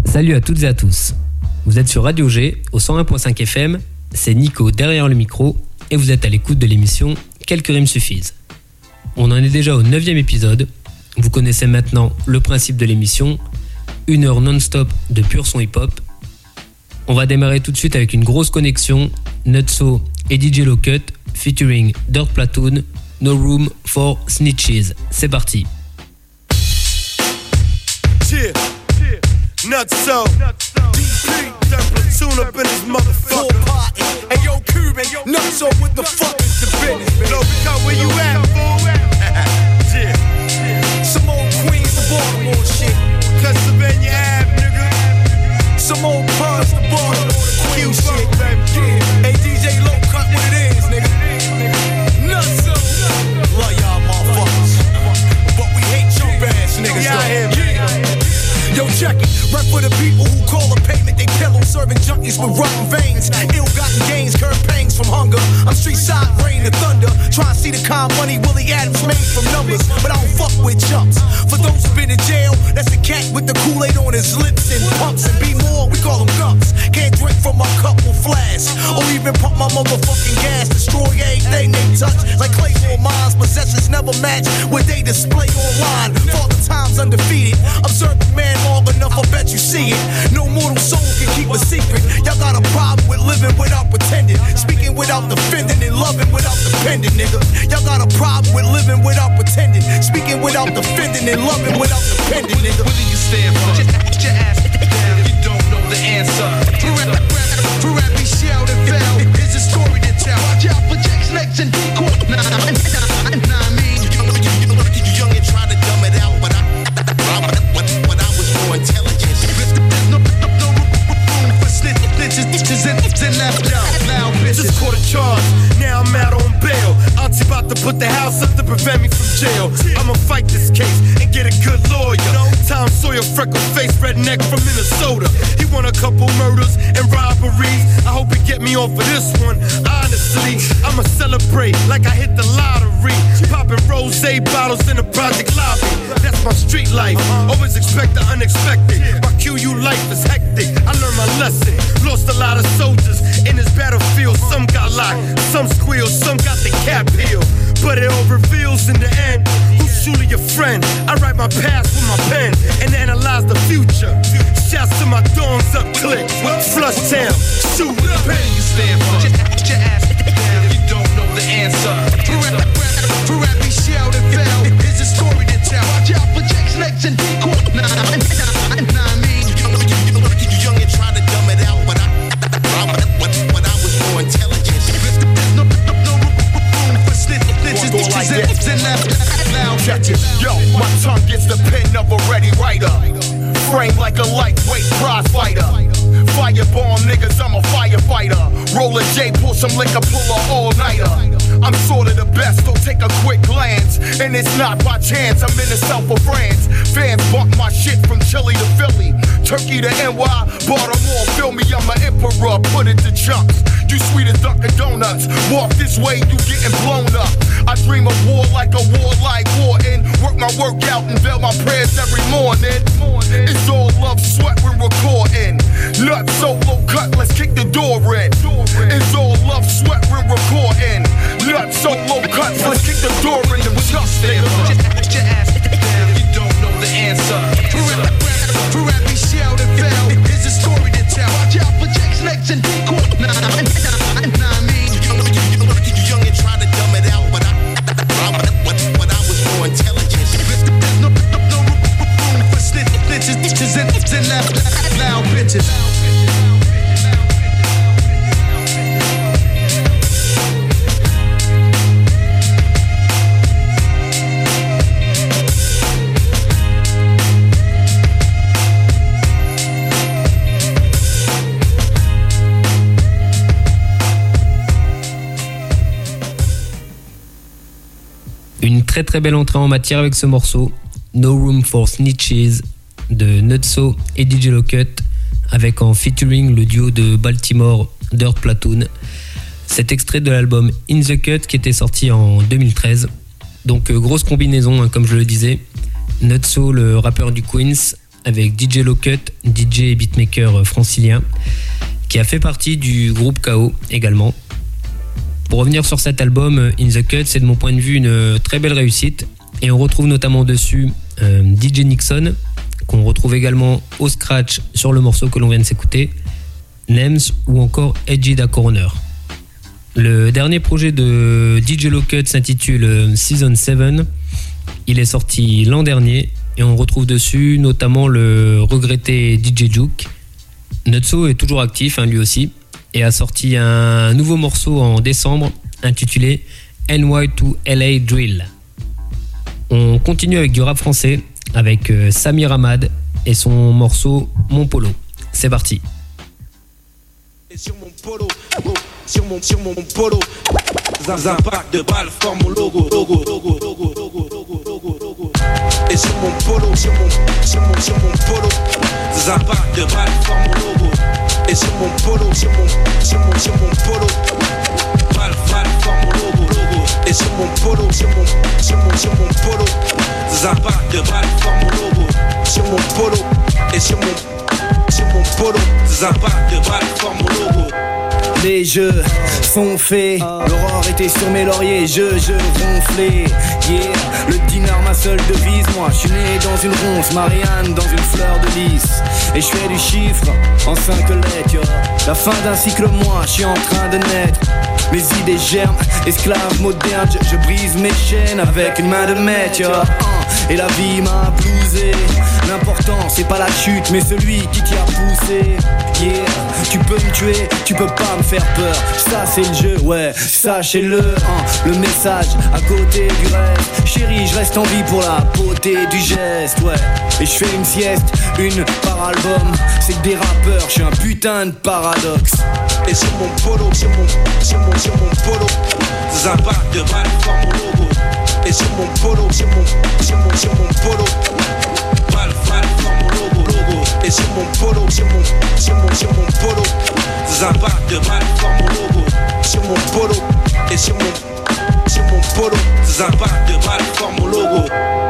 Salut à toutes et à tous. Vous êtes sur Radio G au 101.5 FM, c'est Nico derrière le micro et vous êtes à l'écoute de l'émission Quelques rimes suffisent. On en est déjà au 9e épisode. Vous connaissez maintenant le principe de l'émission, 1 heure non-stop de pur son hip-hop. On va démarrer tout de suite avec une grosse connexion, Nutso et DJ Locut featuring Dirt Platoon, No Room for Snitches. C'est parti. Yeah. Nutso, DP, Dirt Platoon up in his motherfucker party. Hey yo, Cuban, Nutso, what the fuck is the business? Yo, because where you at, fool? Yeah. Some old Queens of Baltimore shit. Pennsylvania Ave, nigga. Some old Bronx to Baltimore, Q shit, baby. Yeah. Hey DJ Low Cut, what it is, nigga? Nutso. Love y'all motherfuckers, but we hate your ass niggas. Yeah. Yo, check it. Rep for the people who call a payment they pillow, serving junkies with rotten veins. Ill-gotten gains, curb pangs from hunger. I'm street side, rain and thunder. Try to see the kind money Willie Adams made from numbers, but I don't fuck with chumps. For those who've been in jail, that's a cat with the Kool-Aid on his lips and pumps. And be more, we call them gups. Can't drink from my cup or flask, or even pump my motherfucking gas. Destroy everything they touch, like Claymore mines. Possessions never match what they display online. Father time's undefeated. Observe the man long enough, I bet you see it. No mortal soul can keep a secret. Y'all got a problem with living without pretending, speaking without defending, and loving without depending, nigga. Y'all got a problem with living without pretending, speaking without defending, and loving without depending, nigga. What do you stand for? Put your ass down. You don't know the answer. For rap, be shout and fell. Here's a story to tell. Watch out for Jack Snakes and decoy. Nah, I mean, you young and trying to dumb it out, but when I was more intelligent. There's no room for snitches and left out. Loud bitches. Just caught a charge, now I'm out on bail. Auntie about to put the house up to prevent me from jail. I'ma fight this case and get a good lawyer. Tom Sawyer, freckle face, redneck from Minnesota. He won a couple murders and robberies. I hope he get me off of this one. Honestly, I'ma celebrate like I hit the lottery. Popping rosé bottles in the project lobby. That's my street life. Always expect the unexpected. My QU life is hectic. I learned my lesson. Lost a lot of soldiers in this battlefield. Some got locked, some squealed, some got the cap peeled. But it all reveals in the end who's truly your friend. I write my past with my pen and analyze the future. Shouts to my dawns up click. Flush town, shoot with a pen. You stand for? Put your ass down. You don't know the answer. For rap, be shout and fell. Here's a story to tell. Watch out for Jack Snakes and decoy. Nah, I mean, you young and trying to dumb it out, but when I was more intelligent. There's no room for snitches and loud bitches. Yo, my tongue gets the pen of a ready writer. Frame like a lightweight prize fighter. Firebomb niggas, I'm a firefighter. Roll a J, pull some liquor, pull a all-nighter. I'm sorta the best, don't take a quick glance. And it's not by chance, I'm in the south of France. Fans bump my shit from Chile to Philly, Turkey to NY, Baltimore, feel me, I'm an emperor, put it to chunks. You sweet as Dunkin' Donuts, walk this way, you getting blown up. I dream of war like a war like Wharton. Work my work out and veil my prayers every morning. It's all love, sweat when recording. Nuts solo cut, let's kick the door in. It's all love, sweat when recording. Nuts solo cut, let's kick the door in. Them chucks, nigga. Put your ass down. You don't know the answer. For rap, be shout and fell. Here's a story to tell. Watch out for Jack Snakes and decoy. Nah, I mean, you young and trying to dumb it out, but when I was more intelligent. There's no room for snitches and loud bitches. Une très très belle entrée en matière avec ce morceau, No Room for Snitches de Nutso et DJ Locut, avec en featuring le duo de Baltimore Dirt Platoon. Cet extrait de l'album In The Cut qui était sorti en 2013. Donc grosse combinaison, comme je le disais. Nutso, le rappeur du Queens, avec DJ Locut, DJ et beatmaker francilien, qui a fait partie du groupe KO également. Pour revenir sur cet album, In The Cut, c'est de mon point de vue une très belle réussite. Et on retrouve notamment dessus DJ Nixon, qu'on retrouve également au scratch sur le morceau que l'on vient de s'écouter, Nems ou encore Edgy Da Coroner. Le dernier projet de DJ Locut s'intitule Season 7. Il est sorti l'an dernier et on retrouve dessus notamment le regretté DJ Juke. Nutso est toujours actif, lui aussi, et a sorti un nouveau morceau en décembre intitulé NY2LA Drill. On continue avec du rap français avec Samir Hamad et son morceau Mon Polo. C'est parti. Et sur mon polo, sur mon polo, un impact de balles forme mon logo. Et sur mon polo, sur mon polo, des impacts de balles forme mon logo. Et sur mon polo, sur mon polo, balles forme mon logo. Et sur mon polo, sur mon polo, des impacts de balles forme mon logo. Sur mon polo et sur mon polo, des impacts de balles forme mon logo. Les jeux sont faits, l'aurore était sur mes lauriers, je ronflais, yeah. Le dinar ma seule devise, moi je suis né dans une ronce, Marianne dans une fleur de lys. Et je fais du chiffre en 5 lettres, yo. La fin d'un cycle, moi je suis en train de naître. Mes idées germent, esclave moderne, je brise mes chaînes avec une main de maître, yo. Et la vie m'a blousé. L'important c'est pas la chute mais celui qui t'y a poussé. Yeah, tu peux me tuer, tu peux pas me faire peur. Ça c'est le jeu, ouais, sachez-le. Le message à côté du reste. Chérie, je reste en vie pour la beauté du geste, ouais. Et je fais une sieste, une par album. C'est que des rappeurs, je suis un putain de paradoxe. Et sur mon polo, sur mon polo, des impacts de balles forment mon logo. Et sur mon polo, sur mon polo, balles forment mon logo. Et sur mon polo, sur mon polo, des impacts de balles forment mon logo. Sur mon polo et sur mon polo, des impacts de balles forment mon logo.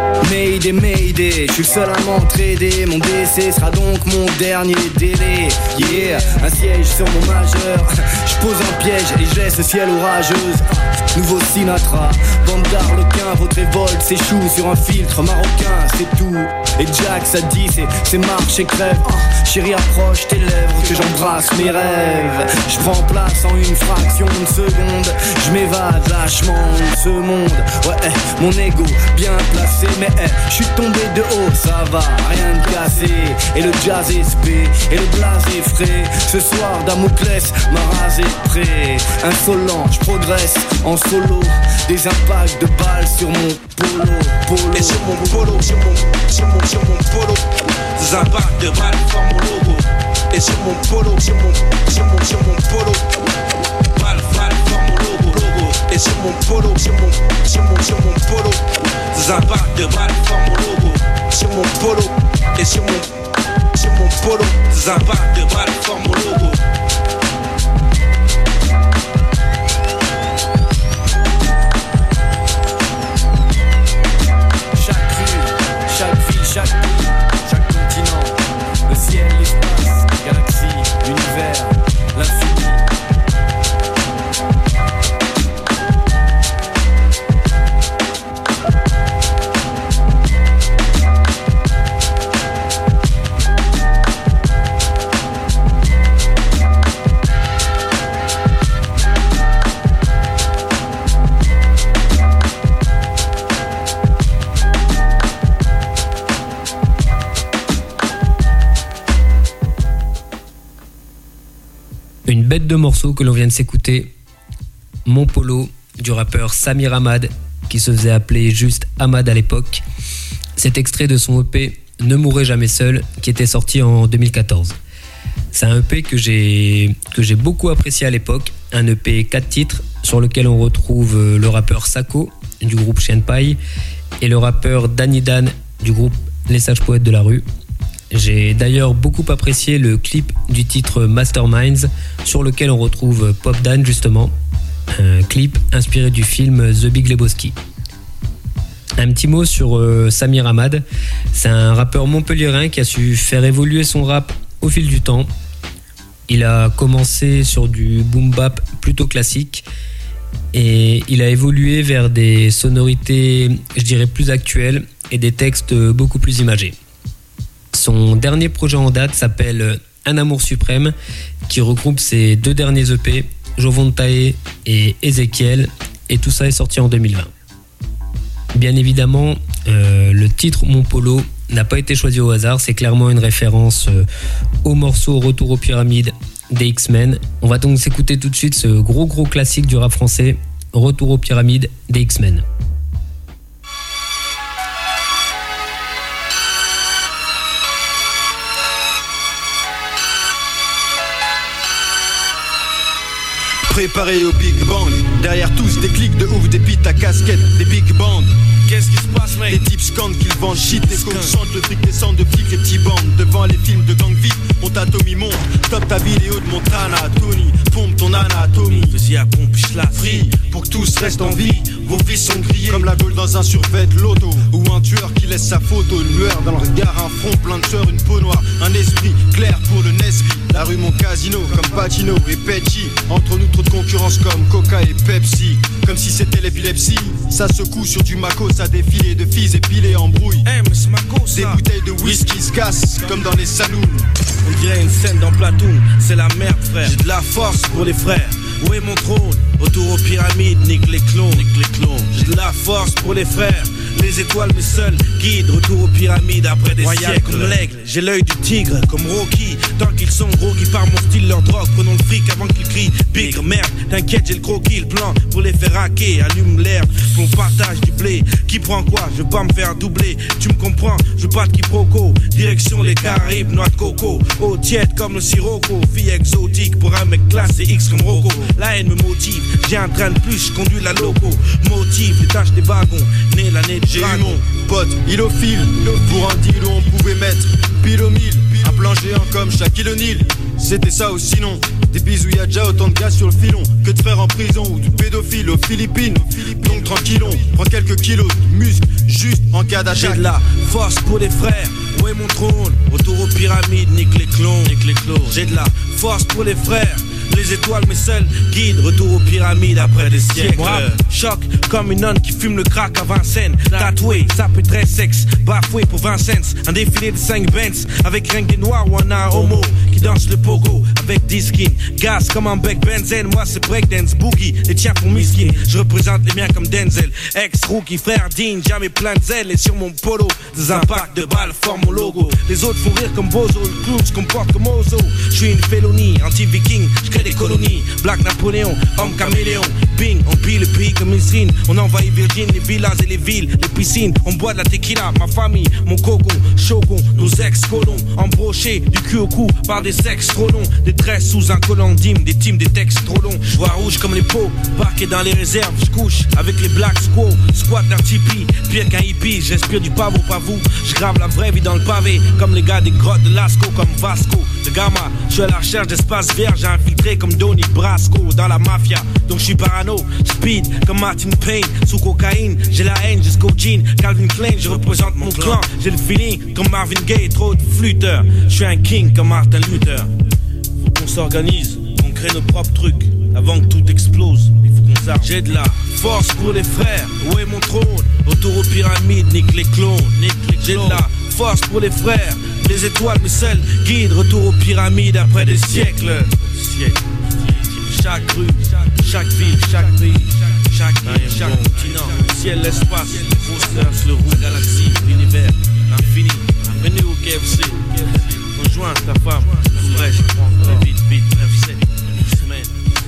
Mayday, je suis le seul à m'entraider. Mon décès sera donc mon dernier délai. Yeah, un siège sur mon majeur. Je pose un piège et je laisse le ciel orageuse. Nouveau Sinatra, bande d'arlequins. Votre révolte s'échoue sur un filtre marocain, c'est tout. Et Jack ça dit c'est marche et crève. Chérie approche tes lèvres que j'embrasse mes rêves. Je prends place en une fraction de seconde. Je m'évade lâchement de ce monde. Ouais, mon ego bien placé. Mais je suis tombé de haut, ça va, rien de cassé. Et le jazz est spé, et le blaze est frais. Ce soir Damoclès m'a rasé de près. Insolent, je progresse en solo. Des impacts de balles sur mon polo. Et sur mon polo, sur mon polo, des impacts de balles forment mon logo. Et sur mon polo, sur mon polo, balles forment mon logo. Et sur mon polo, sur mon polo, des impacts de balles forment mon logo. Sur mon polo et sur mon polo, des impacts de balles forment mon logo. Chaque rue, chaque ville, chaque pays, chaque continent, le ciel, l'espace, la galaxie, l'univers, l'infini. Une bête de morceaux que l'on vient de s'écouter, Mon Polo, du rappeur Samir Hamad, qui se faisait appeler juste Hamad à l'époque. Cet extrait de son EP Ne mourrez jamais seul, qui était sorti en 2014. C'est un EP que j'ai beaucoup apprécié à l'époque, un EP 4 titres sur lequel on retrouve le rappeur Sako du groupe Chien de Paille et le rappeur Danny Dan du groupe Les Sages Poètes de la Rue. J'ai d'ailleurs beaucoup apprécié le clip du titre Masterminds sur lequel on retrouve Pop Dan justement, un clip inspiré du film The Big Lebowski. Un petit mot sur Samir Hamad. C'est un rappeur montpelliérain qui a su faire évoluer son rap au fil du temps. Il a commencé sur du boom bap plutôt classique et il a évolué vers des sonorités, je dirais, plus actuelles et des textes beaucoup plus imagés. Son dernier projet en date s'appelle Un amour suprême, qui regroupe ses 2 derniers EP, Jovontae et Ezekiel, et tout ça est sorti en 2020. Bien évidemment, le titre Mon Polo n'a pas été choisi au hasard, c'est clairement une référence au morceau Retour aux pyramides des X-Men. On va donc s'écouter tout de suite ce gros classique du rap français, Retour aux pyramides des X-Men. Préparé au Big Bang, derrière tous des clics de ouf, des pites à casquette, des big bands. Qu'est-ce qui se passe, mec? Les types scandent qu'ils vendent shit, les coques chantent, le fric descend de flics, les petits bandes. Devant les films de gang vite, on t'atomie monte. Top ta vidéo de Montana, Tony, pompe ton anatomie. Vas-y à pompe, la free, pour que tous restent en vie. Vos vies sont grillées, comme la gaule dans un survêt loto. Ou un tueur qui laisse sa photo, une lueur dans le regard, un front plein de sueur, une peau noire. Un esprit clair pour le Nesby. La rue mon casino, comme Pacino et Pecci. Entre nous trop de concurrence comme Coca et Pepsi. Comme si c'était l'épilepsie, ça secoue sur du Mako. Ça défilé de filles épilées en brouille. Hey, mais c'est Mako, ça. Des bouteilles de whisky se cassent comme dans les saloons. On dirait une scène dans Platoon, c'est la merde frère. J'ai de la force pour les frères. Où est mon trône? Retour aux pyramides, nique les clones. J'ai de la force pour les frères. Les étoiles mes seuls guides. Retour aux pyramides après des siècles. Comme l'aigle, j'ai l'œil du tigre comme Rocky. Tant qu'ils sont gros qui par mon style leur drogue. Prenons le fric avant qu'ils crient bigre. Merde, t'inquiète j'ai le croquis, le plan pour les faire hacker. Allume l'herbe, qu'on partage du blé. Qui prend quoi? Je veux pas me faire doubler. Tu me comprends? Je veux pas de quiproquo. Direction les Caraïbes, noix de coco. Eau tiède comme le sirocco. Fille exotique pour un mec classe et X comme Rocco. La haine me motive, j'ai un train de plus, je conduis la loco. Motive, les tâches des wagons, né l'année de J'ai eu dragon. mon pote, il au fil. Pour un deal où on pouvait mettre pile au mille. Un plan géant comme Shaquille O'Neal. C'était ça ou sinon des bisous, y'a déjà autant de gars sur le filon que de frères en prison ou de pédophiles aux Philippines. Donc tranquillon, prends quelques kilos de muscles juste en cas d'attaque. J'ai de la force pour les frères, où est mon trône? Retour aux pyramides, nique les clones. J'ai de la force pour les frères. Les étoiles mes seuls guides. Retour aux pyramides après des siècles. Choc comme une nonne qui fume le crack à Vincennes. Tatoué, ça peut très sexe. Bafoué pour 20 cents. Un défilé de 5 Benz. Avec rien que des noirs ou un homo qui danse le pogo avec 10 skins. Gaz comme un bec benzène. Moi c'est breakdance boogie. Les tiens pour miskin. Je représente les miens comme Denzel. Ex-rookie, frère digne. Jamais plein de zèle. Et sur mon polo des impacts de balles forment mon logo. Les autres font rire comme Bozo. Le clown se comporte comme Ozo. Je suis une félonie, anti-viking. Des colonies, Black Napoléon, homme caméléon, bing, on pille le pays comme une srine, on envahit Virgin, les villas et les villes, les piscines, on boit de la tequila, ma famille, mon cocon, shogun, nos ex-colons, embrochés, du cul au cou, par des sexes trop longs, des tresses sous un collant d'hymne, des teams, des textes trop longs, je vois rouge comme les peaux, parqué dans les réserves, je couche avec les Black Squaw, squat d'un tipi, pire qu'un hippie, j'inspire du pavot, pas vous, je grave la vraie vie dans le pavé, comme les gars des grottes de Lascaux, comme Vasco, de Gama, je suis à la recherche d'espace vert, j'ai infiltré comme Donnie Brasco dans la mafia. Donc je suis parano, speed comme Martin Payne. Sous cocaïne, j'ai la haine jusqu'au jean. Calvin Klein, je représente mon clan. J'ai le feeling comme Marvin Gaye, trop de flûteurs. Je suis un king comme Martin Luther. Faut qu'on s'organise, qu'on crée nos propres trucs. Avant que tout explose, il faut qu'on s'arrête. J'ai de la force pour les frères, où est mon trône? Retour aux pyramides, nique les clones. J'ai de la force pour les frères, les étoiles mes seuls guides. Retour aux pyramides après des siècles. Chaque rue, chaque ville, chaque pays, chaque île, chaque continent, le ciel, l'espace, le cosmos, le roux, la galaxie, l'univers, l'infini. Venez au KFC, rejoins ta femme, tout reste, vite, 9-7, une semaine.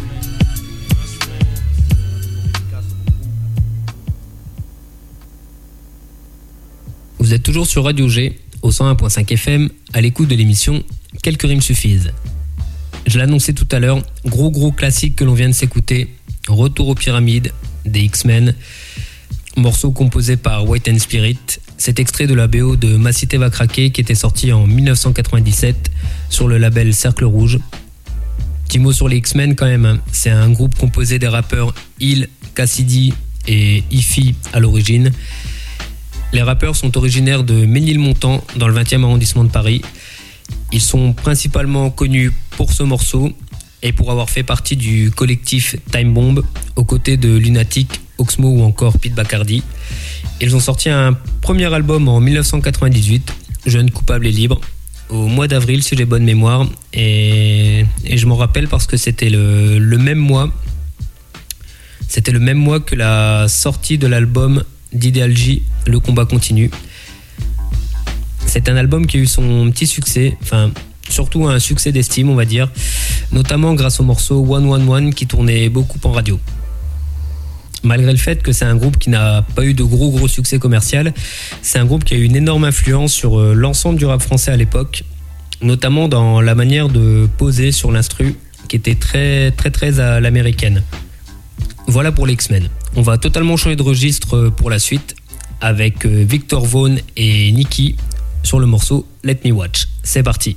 Vous êtes toujours sur Radio G, au 101.5 FM, à l'écoute de l'émission Quelques rimes suffisent. Je l'annonçais tout à l'heure, gros classique que l'on vient de s'écouter, Retour aux pyramides des X-Men, morceau composé par White and Spirit. C'est extrait de la BO de Ma Cité va craquer qui était sorti en 1997 sur le label Cercle Rouge. Petit mot sur les X-Men quand même, c'est un groupe composé des rappeurs Hill, Cassidy et Ify à l'origine. Les rappeurs sont originaires de Ménilmontant, dans le 20e arrondissement de Paris. Ils sont principalement connus pour ce morceau et pour avoir fait partie du collectif Time Bomb, aux côtés de Lunatic, Oxmo ou encore Pete Bacardi. Ils ont sorti un premier album en 1998, Jeune, coupable et libre, au mois d'avril si j'ai bonne mémoire, et je m'en rappelle parce que c'était le même mois que la sortie de l'album d'Ideal J, Le combat continue. C'est un album qui a eu son petit succès, enfin surtout un succès d'estime on va dire, notamment grâce au morceau 111 qui tournait beaucoup en radio. Malgré le fait que c'est un groupe qui n'a pas eu de gros succès commercial, c'est un groupe qui a eu une énorme influence sur l'ensemble du rap français à l'époque, notamment dans la manière de poser sur l'instru qui était très à l'américaine. Voilà pour les X-Men. On va totalement changer de registre pour la suite avec Victor Vaughn et Nicky sur le morceau Let Me Watch. C'est parti.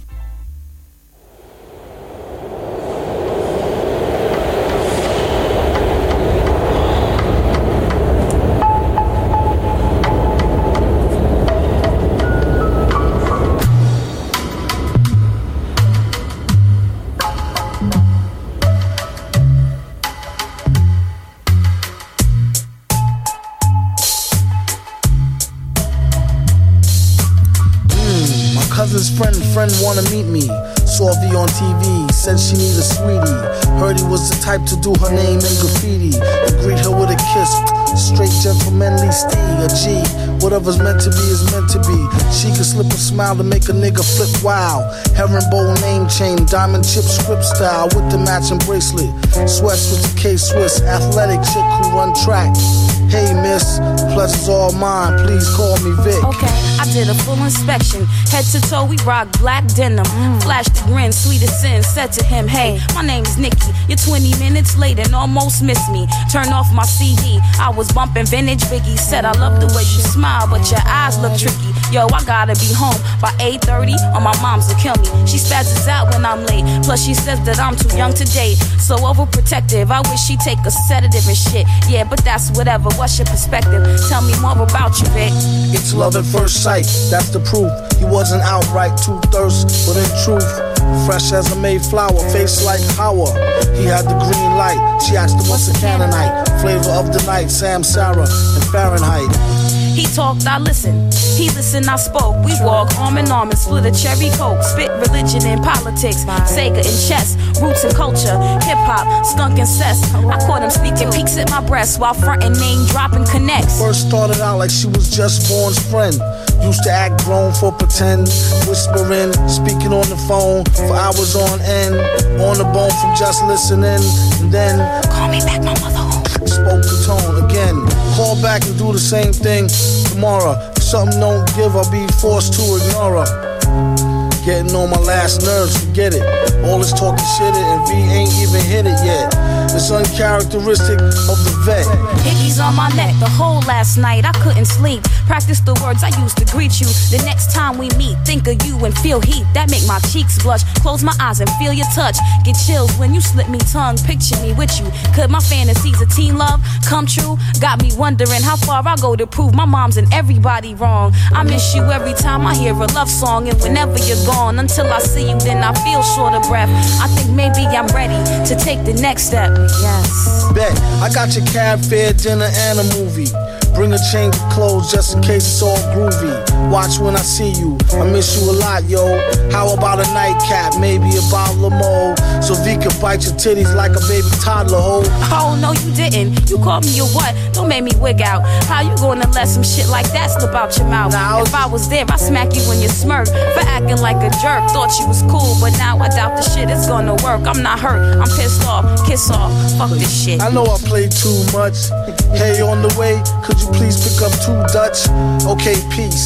Friend wanna meet me. Saw V on TV, said she need a sweetie. Heard he was the type to do her name in graffiti and greet her with a kiss. Straight gentlemanly steed, a G. Whatever's meant to be is meant to be. She could slip a smile to make a nigga flip wild. Herringbone name chain, diamond chip script style with the matching bracelet. Sweats with the K-Swiss, athletic chick who run track. Hey miss, pleasure's all mine, please call me Vic. Okay, I did a full inspection. Head to toe, we rock black denim. Flashed the grin, sweet as sin, said to him, hey, my name's Nikki. You're 20 minutes late and almost missed me. Turn off my CD, I was bumping vintage Biggie. Said I love the way you smile, but your eyes look tricky. Yo, I gotta be home by 8:30 or my mom's will kill me. She spazzes out when I'm late, plus she says that I'm too young to date. So overprotective, I wish she'd take a sedative and shit. Yeah, but that's whatever, what's your perspective? Tell me more about you, Vic. It's love at first sight, that's the proof. He wasn't outright too thirsty, but in truth, fresh as a Mayflower, face like power. He had the green light, she asked him what's a Canaanite. Flavor of the night, Sam, Sarah, and Fahrenheit. He talked, I listened. He listened, I spoke. We walk arm in arm and split a cherry coke. Spit religion and politics, Sega and chess, roots and culture, hip hop, skunk and cess. I caught him sneaking peeks at my breast while frontin' name dropping connects. First started out like she was just born's friend. Used to act grown for pretend, whispering, speaking on the phone for hours on end. On the bone from just listening, and then call me back, my mother home. Spoke the tone again. Call back and do the same thing tomorrow. If something don't give, I'll be forced to ignore her. Getting on my last nerves, forget it. All this talking shit and V ain't even hit it yet. It's uncharacteristic of the vet. Hickeys on my neck the whole last night, I couldn't sleep. Practice the words I used to greet you. The next time we meet, think of you and feel heat. That make my cheeks blush. Close my eyes and feel your touch. Get chills when you slip me tongue. Picture me with you. Could my fantasies of teen love come true? Got me wondering how far I go to prove my mom's and everybody wrong. I miss you every time I hear a love song, and whenever you're gone, until I see you, then I feel short of breath. I think maybe I'm ready to take the next step. Yes. Bet, I got your cab fare, dinner, and a movie. Bring a change of clothes just in case it's all groovy. Watch when I see you, I miss you a lot, yo. How about a nightcap, maybe a bottle of Mo, so V can bite your titties like a baby toddler, ho. Oh, no you didn't, you called me a what? Don't make me wig out. How you gonna let some shit like that slip out your mouth? If I was there, I'd smack you when you smirk for acting like a jerk. Thought you was cool, but now I doubt the shit is gonna work. I'm not hurt, I'm pissed off, kiss off, fuck this shit. I know I played too much. Hey, on the way, could you please pick up 2 Dutch? Okay, peace. See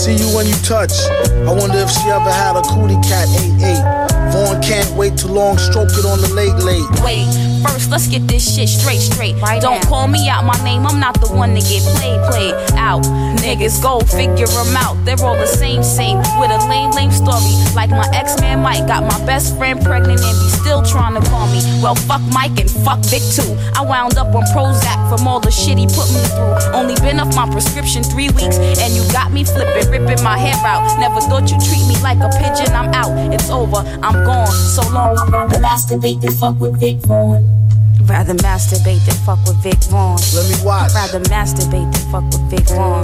See you when you touch. I wonder if she ever had a cootie cat 8-8. Vaughn can't wait too long, stroke it on the late. Wait, first let's get this shit straight. Right Don't now. Call me out my name, I'm not the one to get played out. Niggas go figure them out. They're all the same with a lame story. Like my ex-man Mike got my best friend pregnant and be still trying to call me. Well, fuck Mike and fuck Vic too. I wound up on Prozac from all the shit he put me through. Only been off my prescription 3 weeks and you got me flipping, ripping my hair out. Never thought you'd treat me like a pigeon. I'm out, it's over, I'm gone. So long. I'd rather masturbate than fuck with Vic Vaughn. Rather masturbate than fuck with Vic Vaughn. Let me watch. Rather masturbate than fuck with Vic Vaughn.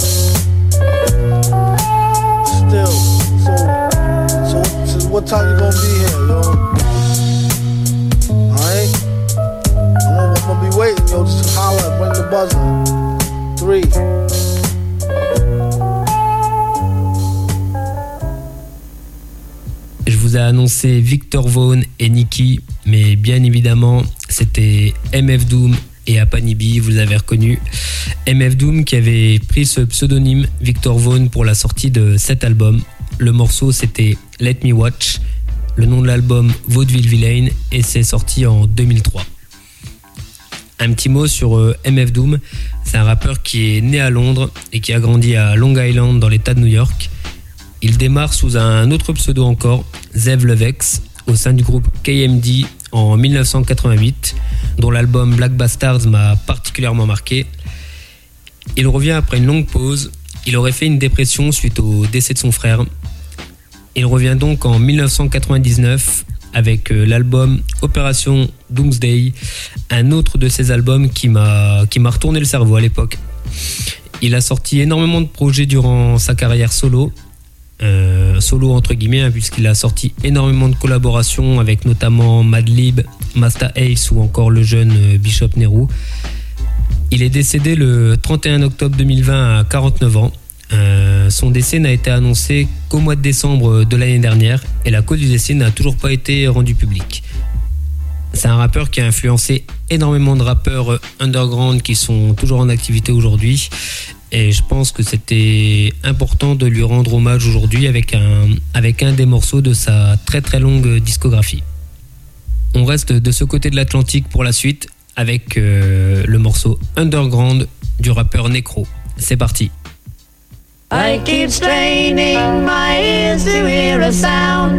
Still, so what time you gonna be here, yo? Alright? I'm gonna be waiting, yo. Just holler, bring the buzzer. 3. Je vous ai annoncé Victor Vaughn et Nicky, mais bien évidemment, c'était MF Doom et Apanibi, vous avez reconnu. MF Doom qui avait pris ce pseudonyme Victor Vaughn pour la sortie de cet album. Le morceau c'était Let Me Watch, le nom de l'album Vaudeville Villain, et c'est sorti en 2003. Un petit mot sur MF Doom, c'est un rappeur qui est né à Londres et qui a grandi à Long Island dans l'état de New York. Il démarre sous un autre pseudo encore, Zev Levex, au sein du groupe KMD en 1988, dont l'album Black Bastards m'a particulièrement marqué. Il revient après une longue pause, il aurait fait une dépression suite au décès de son frère. Il revient donc en 1999 avec l'album Opération Doomsday, un autre de ses albums qui m'a retourné le cerveau à l'époque. Il a sorti énormément de projets durant sa carrière solo entre guillemets, puisqu'il a sorti énormément de collaborations avec notamment Madlib, Masta Ace ou encore le jeune Bishop Nehru. Il est décédé le 31 octobre 2020 à 49 ans. Son décès n'a été annoncé qu'au mois de décembre de l'année dernière et la cause du décès n'a toujours pas été rendue publique. C'est un rappeur qui a influencé énormément de rappeurs underground qui sont toujours en activité aujourd'hui. Et je pense que c'était important de lui rendre hommage aujourd'hui avec un des morceaux de sa très très longue discographie. On reste de ce côté de l'Atlantique pour la suite avec le morceau Underground du rappeur Necro. C'est parti. I keep straining my ears to hear a sound.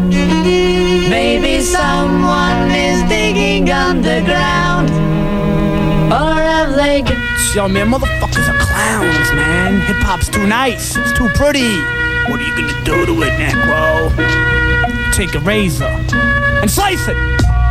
Maybe someone is digging underground. Or have they... Yo, man, motherfuckers are clowns, man. Hip-hop's too nice. It's too pretty. What are you gonna do to it, Necro? Take a razor and slice it.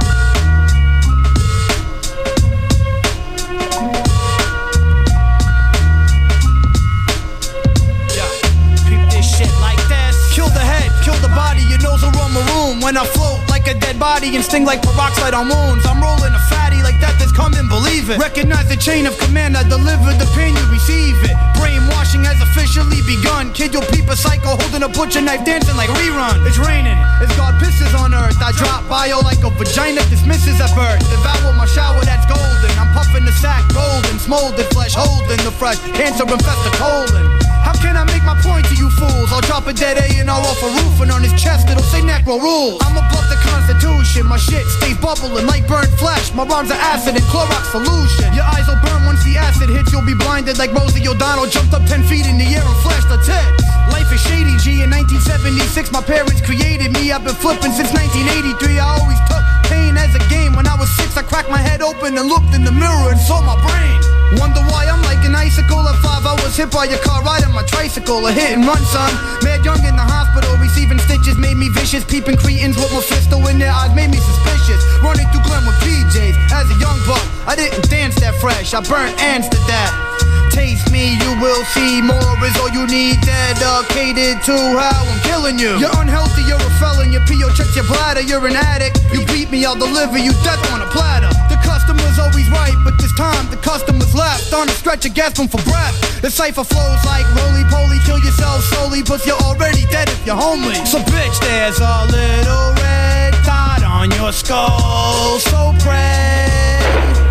When I float like a dead body and sting like peroxide on wounds, I'm rolling a fatty like that that's coming, believe it. Recognize the chain of command, I deliver the pain, you receive it. Brainwashing has officially begun. Kid, you'll peep a psycho holding a butcher knife dancing like rerun. It's raining, as God pisses on earth. I drop bio like a vagina dismisses at birth. Devour my shower that's golden. I'm puffing the sack, golden, smolded flesh, holding the fresh, cancer infested colon. How can I make my point to you fools? I'll drop a dead A&R off a roof and on his chest it'll say Necro rules. I'm above the Constitution, my shit stays bubbling like burnt flesh. My rhymes are acid and Clorox solution. Your eyes will burn once the acid hits, you'll be blinded like Rosie O'Donnell jumped up 10 feet in the air and flashed the tits. Life is shady, G. In 1976 my parents created me. I've been flipping since 1983. I always took pain as a game. When I was 6 I cracked my head open and looked in the mirror and saw my brain. Wonder why I'm like an icicle. At 5 I was hit by a car riding my tricycle. A hit and run, son. Mad young in the hospital receiving stitches made me vicious. Peeping cretins with Mephisto in their eyes made me suspicious. Running through Glen with PJs as a young buck. I didn't dance that fresh, I burnt ants to death. Taste me, you will see. More is all you need. Dedicated to how I'm killing you. You're unhealthy, you're a felon. Your P.O. checks your bladder, you're an addict. You beat me, I'll deliver you death on a platter. The customer's always right, but this time the customer's left. On a stretcher gasping for breath. The cipher flows like roly-poly. Kill yourself slowly, but you're already dead if you're homely. So bitch, there's a little red dot on your skull. So pray.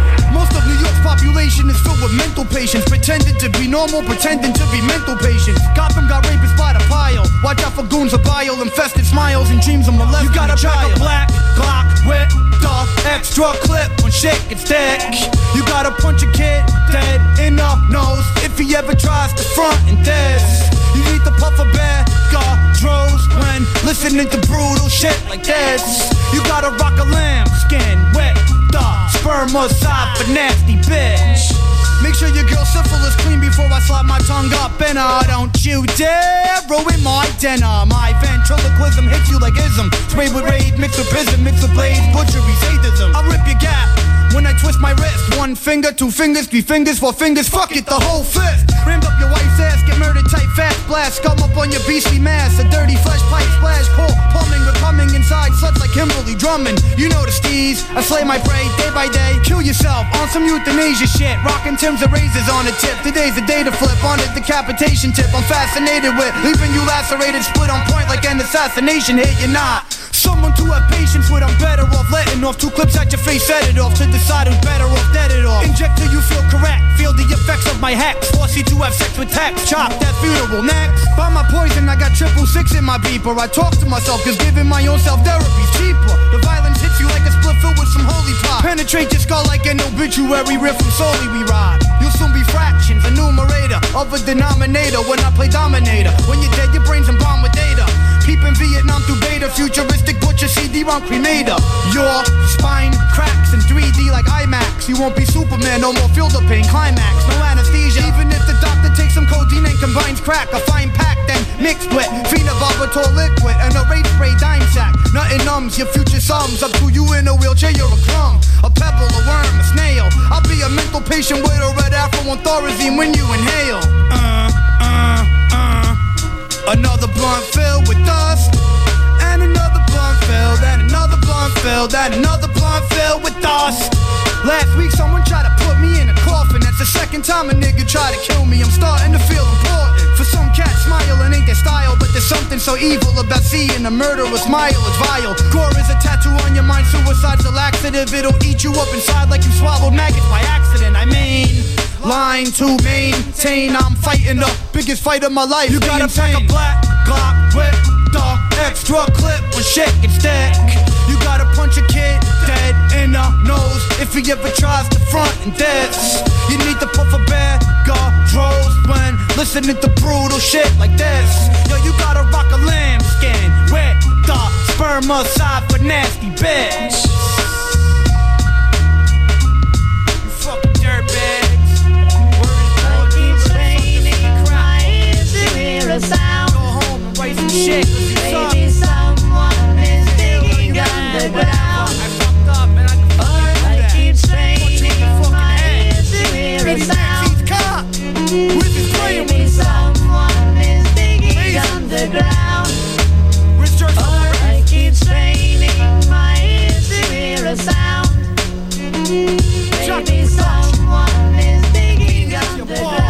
Most of New York's population is filled with mental patients, pretending to be normal, pretending to be mental patients. Gotham got rapists by the pile. Watch out for goons of bile, infested smiles and dreams of molesting. You gotta pack a black Glock with the extra clip when shit gets thick. You gotta punch a kid dead in the nose if he ever tries to front in this. You need to puff a bag of dros when listening to brutal shit like this. You gotta rock a lambskin with the spermicide for nasty bitch. Make sure your girl's syphilis clean before I slap my tongue up in her. Don't you dare ruin my dinner. My ventriloquism hits you like ism. Spray with raid, mix with prism, mix with blades, butchery, sadism. I'll rip your gap when I twist my wrist. 1 finger, 2 fingers, 3 fingers, 4 fingers, fuck it, the whole fist. Rammed up your wife's ass, get murdered tight, fast blast. Scum up on your beastly mass, a dirty flesh pipe splash. Cold plumbing, we're coming inside, sluts like Kimberly Drummond. You know the steez, I slay my prey day by day. Kill yourself on some euthanasia shit. Rockin' Tim's and razors on a tip. Today's the day to flip on a decapitation tip. I'm fascinated with leaving you lacerated, split on point like an assassination hit. You're not someone to have patience with. I'm better off letting off 2 clips at your face, set it off to decide who's better off, dead it off. Inject till you feel correct, feel the effects of my hacks. Force you to have sex with text, chop that funeral next. Buy my poison, I got 666 in my beeper. I talk to myself, cause giving my own self therapy's cheaper. The violence hits you like a split filled with some holy pot. Penetrate your skull like an obituary riff from Solely we ride. You'll soon be fractions, a numerator of a denominator when I play Dominator. When you're dead, your brain's embalmed with data. Peeping Vietnam through beta, futuristic butcher CD-ROM cremator. Your spine cracks in 3D like IMAX. You won't be Superman, no more field of pain, climax, no anesthesia. Even if the doctor takes some codeine and combines crack, a fine pack then mixed with phenobarbital liquid and a rape spray dime sack. Nothing numbs your future sums. Up to you in a wheelchair, you're a crumb, a pebble, a worm, a snail. I'll be a mental patient with a red afro on Thorazine when you inhale. Another blunt filled with dust, and another blunt filled, and another blunt filled, and another blunt filled with dust. Last week someone tried to put me in a coffin. That's the second time a nigga tried to kill me. I'm starting to feel important. For some cat smiling ain't their style, but there's something so evil about seeing a murderer smile. It's vile. Gore is a tattoo on your mind. Suicide's a laxative. It'll eat you up inside like you swallowed maggots by accident. I mean, line to maintain, I'm fighting the biggest fight of my life. You gotta pack a black Glock with the extra clip when shit gets thick. You gotta punch a kid dead in the nose if he ever tries to front in this. You need to puff a bag of dros when listening to brutal shit like this. Yo, you gotta rock a lambskin with the spermicide for nasty bitch. You fucking dirtbag. A sound. Go home and write some shit. Maybe someone is digging underground. I fucked up and I can fucking do that. I keep straining my ears to hear a sound. Maybe someone is digging underground. I keep straining my ears to hear a sound. Maybe someone is digging underground.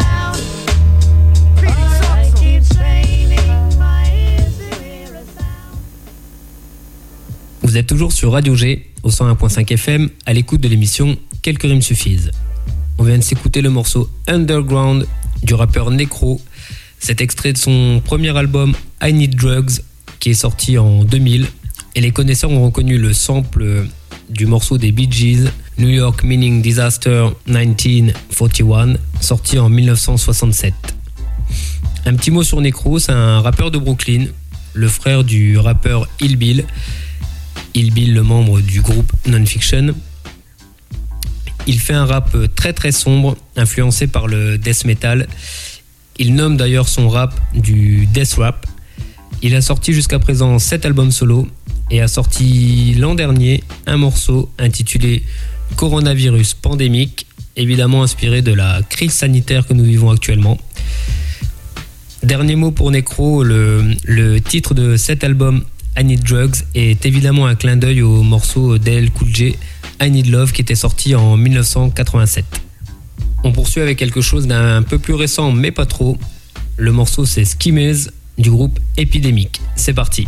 Vous êtes toujours sur Radio G, au 101.5 FM, à l'écoute de l'émission Quelques rimes suffisent. On vient de s'écouter le morceau Underground du rappeur Necro. C'est extrait de son premier album I Need Drugs, qui est sorti en 2000. Et les connaisseurs ont reconnu le sample du morceau des Bee Gees, New York Meaning Disaster 1941, sorti en 1967. Un petit mot sur Necro, c'est un rappeur de Brooklyn, le frère du rappeur Ill Bill. Ill Bill, le membre du groupe Non-Fiction. Il fait un rap très très sombre, influencé par le death metal. Il nomme d'ailleurs son rap du death rap. Il a sorti jusqu'à présent 7 albums solo et a sorti l'an dernier un morceau intitulé Coronavirus Pandémique, évidemment inspiré de la crise sanitaire que nous vivons actuellement. Dernier mot pour Necro, le titre de cet album I Need Drugs est évidemment un clin d'œil au morceau d'LL Cool J I Need Love qui était sorti en 1987. On poursuit avec quelque chose d'un peu plus récent mais pas trop. Le morceau c'est Skimmers du groupe Epidemic. C'est parti.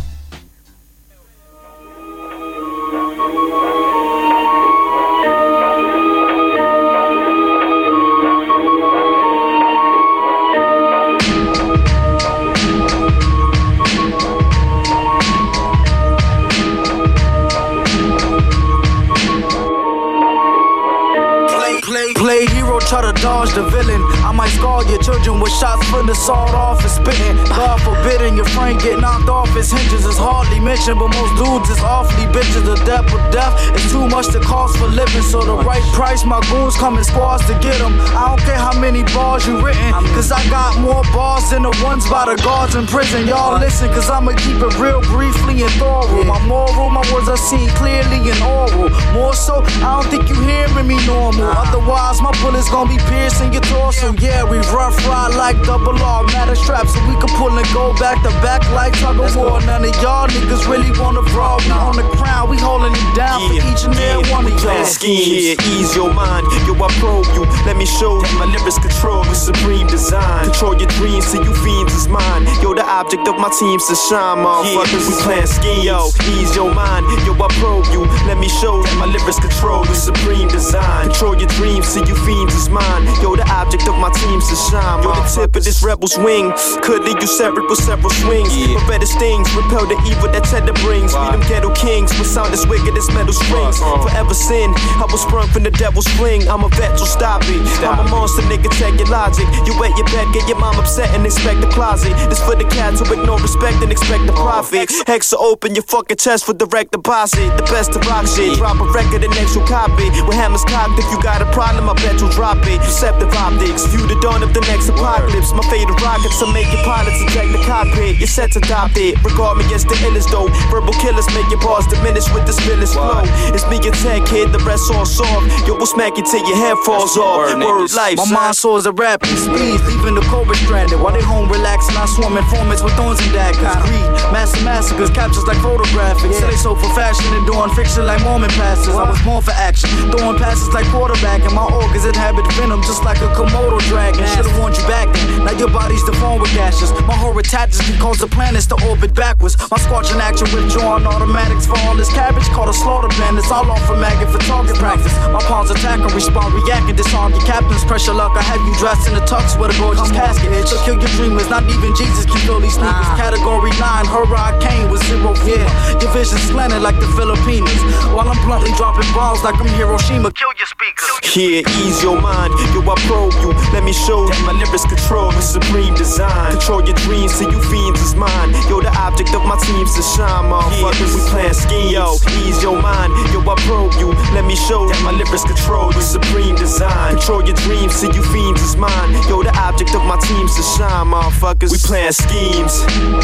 try to dodge the villain. I might scar your children with shots from the sawed off and spitting. God forbidden your friend get knocked off his hinges is hardly mentioned, but most dudes is awfully bitches. The depth of death is too much to cost for living. So the right price, my goons come in squads to get them. I don't care how many bars you written, cause I got more bars than the ones by the guards in prison. Y'all listen, cause I'ma keep it real briefly and thorough. My moral, my words are seen clearly and oral. More so, I don't think you hearing me normal. Otherwise, my bullets gon' be piercing your torso. Yeah, we rough ride like double R, matter straps, so we can pull and go back to back like tug of war. None of y'all niggas really wanna brawl. We on the crown, we holding it down for each and every one of y'all. Here, ease your mind. Yo, I probe you. Let me show you my lyrics control with supreme design. Control your dreams till you fiends is mine. Yo, the object of my team's to shine, motherfuckers. We playing schemes. Yo, ease your mind. Yo, I probe you. Let me show you my lyrics control with supreme design. Control your dreams till you fiends is mine. Yo, the object of my team's to shine. Yo, the tip of this rebel's wing could lead you separate with several swings. But better stings repel the evil that cheddar brings. We them ghetto kings with sound as wicked as metal strings. Forever sin, I was sprung from the devil's fling. I'm a vet, so stop it. I'm a monster, nigga, check your logic. You wet your bed, get your mom upset and expect the closet. This for the cats who ignore respect and expect the profit. Hexa open your fucking chest for direct deposit. The best to rock shit. Drop a record and next you'll copy. With hammers cocked, if you got a problem, I bet you'll drop it. Deceptive optics, view the dawn of the next apocalypse. My fatal rockets will make your pilots eject the cockpit. Your set's adopted. Regard me as the illest though. Verbal killers make your bars diminish with the spillest flow. It's me and Tech Kid, the rest all soft. Yo, we'll smack you till your head falls off. Word life. My mind soars a rapping speed, leaving the cobra stranded. While they home relaxing, I swarm informants with thorns and daggers. Greed, massive massacres, captures like photographic. Say they so for fashion and doing fiction like Mormon pastors. I was born for action, throwing passes like quarterback. And my organs inhabit venom just like a Komodo dragon. Should've warned you back then, now your body's deformed with gashes. My horror attaches can cause the planets to orbit backwards. My scorching action withdrawing automatics for all this cabbage. Called a slaughter bandits, all off for maggot for target practice. My pawns attack and respond, react and disarm your captain's pressure luck. I have you dressed in a tux with a gorgeous casket. So kill your dreamers, not even Jesus can fill these sneakers. Category 9, hurricane with 0 fear. Your vision slanted like the Filipinos. While I'm bluntly dropping bombs like I'm Hiroshima. Kill your speakers. Here, ease your mind. Yo, I probe you. Let me show that my lyrics control with supreme design. Control your dreams till you fiends is mine. Yo, the object of my team's to shine, motherfuckers. We playing schemes. Yo, ease your mind. Yo, I probe you. Let me show that my lyrics control with supreme design. Control your dreams till you fiends is mine. Yo, the object of my team's to shine, motherfuckers. We playing schemes.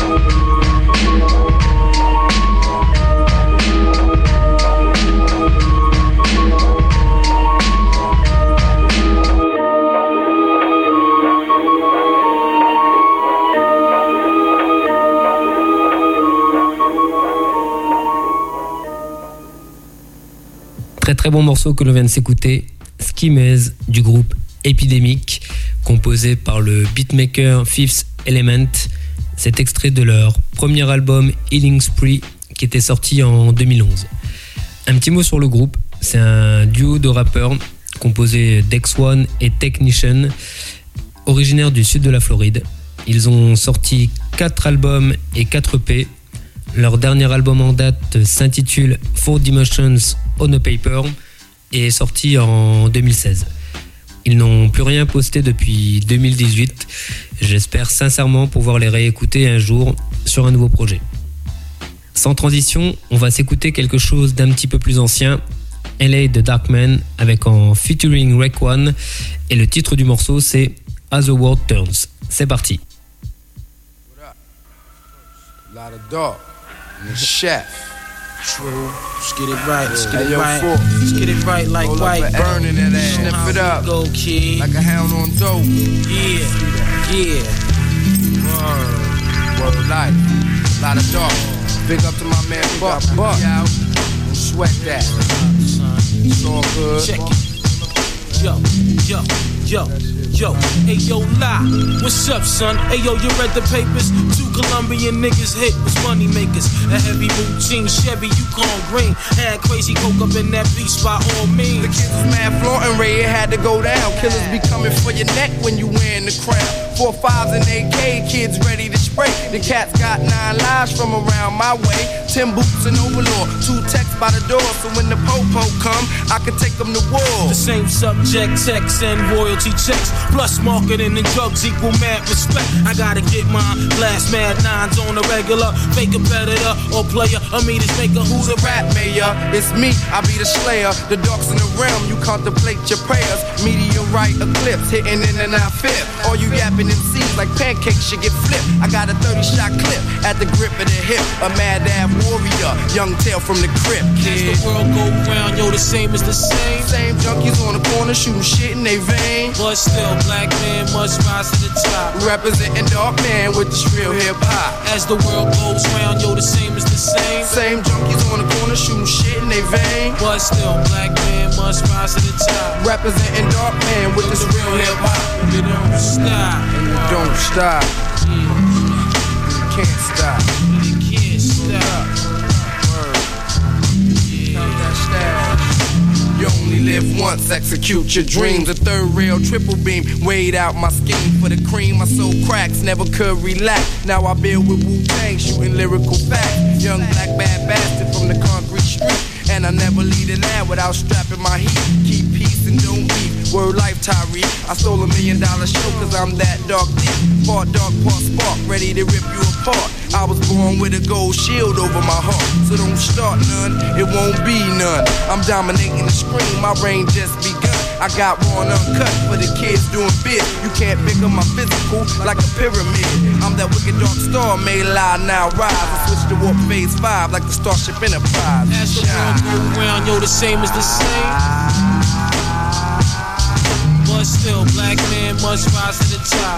Très très bon morceau que l'on vient de s'écouter, Schemez du groupe Epidemic, composé par le beatmaker Fifth Element. C'est extrait de leur premier album Healing Spree qui était sorti en 2011. Un petit mot sur le groupe, c'est un duo de rappeurs composé d'X One et Technician, originaires du sud de la Floride. Ils ont sorti 4 albums et 4 EP. Leur dernier album en date s'intitule 4 Dimensions on a Paper et est sorti en 2016. Ils n'ont plus rien posté depuis 2018. J'espère sincèrement pouvoir les réécouter un jour sur un nouveau projet. Sans transition, on va s'écouter quelque chose d'un petit peu plus ancien, LA The Darkman avec en featuring Rec One, et le titre du morceau c'est As the World Turns. C'est parti. Lot of dark. The chef. True. Let's get it right. Let's get it Hey, yo, right. Four. Let's get it right like Roll white. up an burning that ass. Sniff it up. Go, kid. Like a hound on dope. Yeah. Yeah. Word life. Lot of dark. Big up to my man Buck. Buck. Don't sweat that. It's all good. Check it. Yo. Hey yo, lie. What's up, son? Hey yo, you read the papers? 2 Colombian niggas hit was money makers. A heavy routine Chevy, Yukon green. Had crazy coke up in that beach by all means. The kids was mad flaunting, Ray, it had to go down. Killers be coming for your neck when you wearing the crown. 4 5s and AK, kids ready to spray. The cats got 9 lives from around my way. 10 boots and overlord, 2 texts by the door. So when the po-po come, I can take them to war. The same subject, text and royalty checks. Plus marketing and drugs equal mad respect. I gotta get mine, blast mad 9s on the regular. Fake competitor or player, a meters maker. Who's a rap mayor? It's me, I be the slayer. The darks in the realm, you contemplate your prayers. Meteorite eclipse, hitting in and out fifth. All you yapping MCs like pancakes should get flipped. I got a 30-shot clip at the grip of the hip. A mad ab warrior, young tail from the crib, kid. As the world go round, yo, the same is the same. Same junkies on the corner shooting shit in they vein. But still, black man must rise to the top. Representing dark man with this real hip hop. As the world goes round, yo, the same is the same. Same junkies on the corner shooting shit in they vein. But still, black man must rise to the top. Representing dark man with this real hip hop. You don't stop. Don't stop. You can't stop. You can't stop. You only live once, execute your dreams. A third rail, triple beam, weighed out my scheme for the cream. My soul cracks, never could relax. Now I build with Wu-Tang, shooting lyrical facts. Young black bad bastard from the concrete street. And I never lead an ad without strapping my heat. Keep peace and don't beef. Word life, Tyree. I stole $1 million show cause I'm that dark deep. Part dark, part spark, ready to rip you apart. I was born with a gold shield over my heart. So don't start none, it won't be none. I'm dominating the screen, my reign just begun. I got raw and uncut for the kids doing big. You can't pick up my physical like a pyramid. I'm that wicked dark star, may lie, now rise. I switch to warp phase 5 like the Starship Enterprise. As the world go round, yo, the same is the same. But still, black man must rise to the top.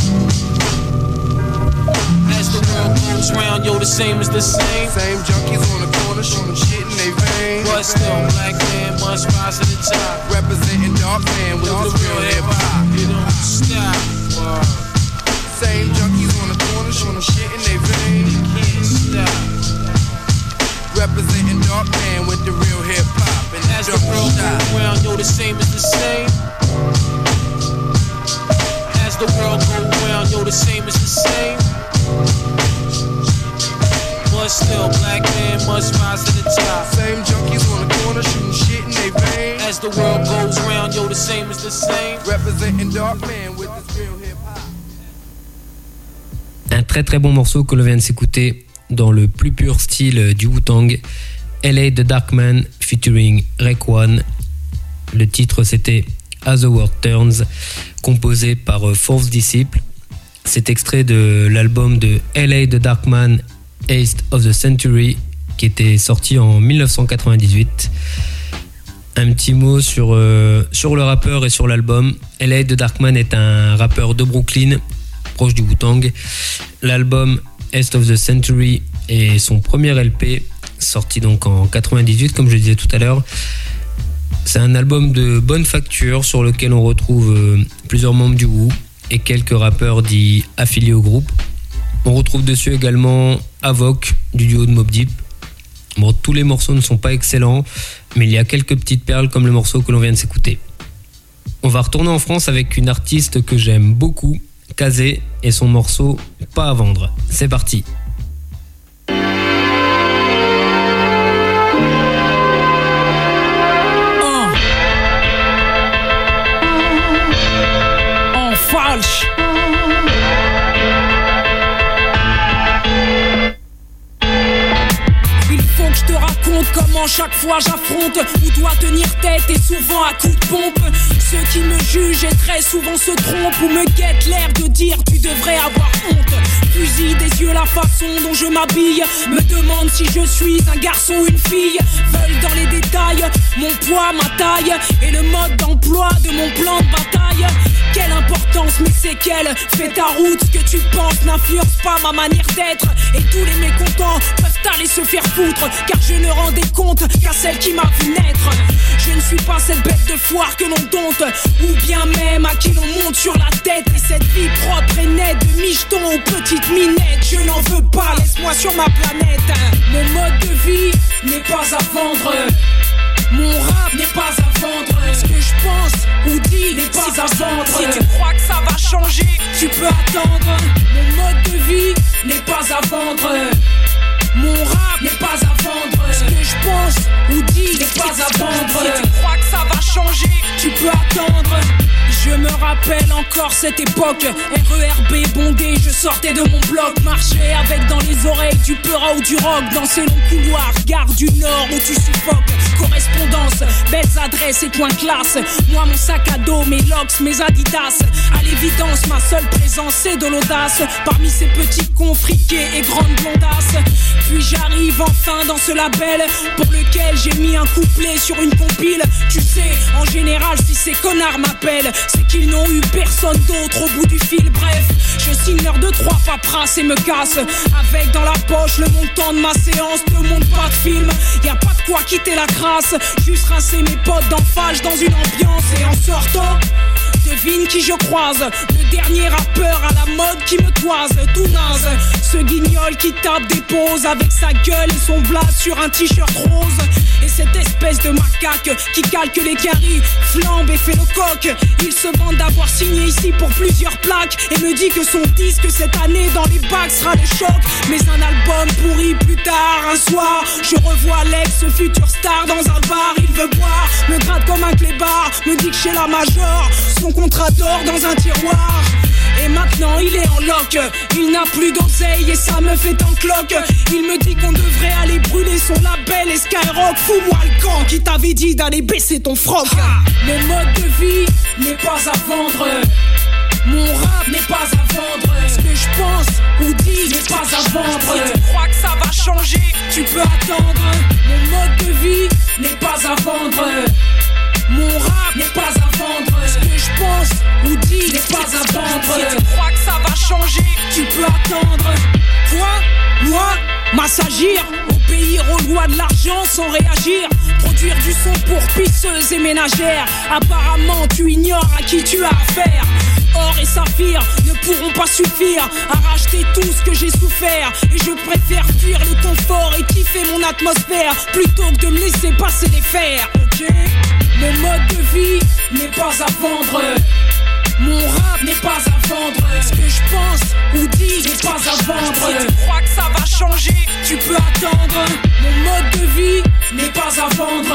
As the world goes round, yo, the same is the same. Same junkies on the corner shooting shit in they vein. But still, black man must rise to the top. Representing dark man with the real hip hop. You don't stop. Same junkies on the corner shooting shit in they vein. You can't stop. Representing dark man with the real hip hop. And as the world goes round, yo, the same is the same. As the world goes round, yo, the same is the same. But still, black man must rise to the top. Same junkies on the corner shooting shit in they vein. As the world goes round, yo, the same is the same. Representing dark man with this real hip hop. Un très très bon morceau que l'on vient de s'écouter dans le plus pur style du Wu-Tang. LA The Darkman featuring Raekwon. Le titre c'était As the World Turns, composé par Fourth Disciple. C'est extrait de l'album de LA The Darkman Haste of the Century qui était sorti en 1998. Un petit mot sur le rappeur et sur l'album. LA The Darkman est un rappeur de Brooklyn, proche du Wu-Tang. L'album Haste of the Century est son premier LP, sorti donc en 98, comme je le disais tout à l'heure. C'est un album de bonne facture sur lequel on retrouve plusieurs membres du Wu et quelques rappeurs dits affiliés au groupe. On retrouve dessus également Avoc du duo de Mobb Deep. Bon, tous les morceaux ne sont pas excellents, mais il y a quelques petites perles comme le morceau que l'on vient de s'écouter. On va retourner en France avec une artiste que j'aime beaucoup, Kazé, et son morceau Pas à vendre. C'est parti. En falche. Je te raconte comment chaque fois j'affronte ou dois tenir tête et souvent à coups de pompe. Ceux qui me jugent et très souvent se trompent ou me guettent l'air de dire tu devrais avoir honte. Fusil des yeux la façon dont je m'habille, me demande si je suis un garçon ou une fille. Veulent dans les détails mon poids, ma taille et le mode d'emploi de mon plan de bataille. quelle importance mes séquelles. Fais ta route, ce que tu penses n'influence pas ma manière d'être. Et tous les mécontents peuvent aller se faire foutre, car je ne rendais compte qu'à celle qui m'a vu naître. Je ne suis pas cette bête de foire que l'on dompte, ou bien même à qui l'on monte sur la tête. Et cette vie propre et nette, de micheton aux petites minettes, je n'en veux pas, laisse-moi sur ma planète. Mon mode de vie n'est pas à vendre, mon rap n'est pas à vendre, ce que je pense ou dis n'est pas à vendre. Si tu crois que ça va changer, tu peux attendre. Mon mode de vie n'est pas à vendre, mon rap n'est pas à vendre, ce que je pense ou dis n'est pas à vendre. Si tu crois que ça va changer, tu peux attendre. Je me rappelle encore cette époque, RERB bondé, je sortais de mon bloc, marchais avec dans les oreilles du peura ou du rock, dans ces longs couloirs, gare du Nord où tu suffoques. Correspondance, belles adresses et coins classe. Moi mon sac à dos, mes locks, mes Adidas. À l'évidence, ma seule présence c'est de l'audace, parmi ces petits cons friqués et grandes blondasses. Puis j'arrive enfin dans ce label pour lequel j'ai mis un couplet sur une compile. Tu sais, en général si ces connards m'appellent, c'est qu'ils n'ont eu personne d'autre au bout du fil. Bref, je signe l'heure de 3 paperasses et me casse, avec dans la poche le montant de ma séance. Ne monte pas de film, y a pas de quoi quitter la crasse, juste rincer mes potes d'enfage dans une ambiance. Et en sortant, devine qui je croise, le dernier rappeur à la mode qui me toise. Tout naze, ce guignol qui tape des poses avec sa gueule et son blaze sur un t-shirt rose. Et cette espèce de macaque qui calque les caries, flambe et fait le coq. Il se vante d'avoir signé ici pour plusieurs plaques et me dit que son disque cette année dans les bacs sera le choc. Mais un album pourri plus tard, un soir, je revois l'ex futur star dans un bar. Il veut boire, me gratte comme un clébard, me dit que chez la major son contrat d'or dans un tiroir. Et maintenant il est en loc, il n'a plus d'oseille et ça me fait un cloque. Il me dit qu'on devrait aller brûler son label et Skyrock. Fous-moi le camp qui t'avait dit d'aller baisser ton froc. Mon mode de vie n'est pas à vendre, mon rap n'est pas à vendre, ce que je pense ou dis n'est pas à vendre. Si tu crois que ça va changer, tu peux attendre. Mon mode de vie n'est pas à vendre, mon rap n'est pas à vendre, ce que je pense ou dis n'est pas à vendre. Si tu crois que ça va changer, tu peux attendre. Quoi? Moi? M'assagir au pays aux lois de l'argent sans réagir. Produire du son pour pisseuses et ménagères. Apparemment tu ignores à qui tu as affaire. Or et saphir ne pourront pas suffire à racheter tout ce que j'ai souffert. Et je préfère fuir le confort et kiffer mon atmosphère plutôt que de me laisser passer les fers. Ok? Mon mode de vie n'est pas à vendre, mon rap n'est pas à vendre, ce que je pense ou dis n'est pas à vendre. Si tu crois que ça va changer, tu peux attendre. Mon mode de vie n'est pas à vendre,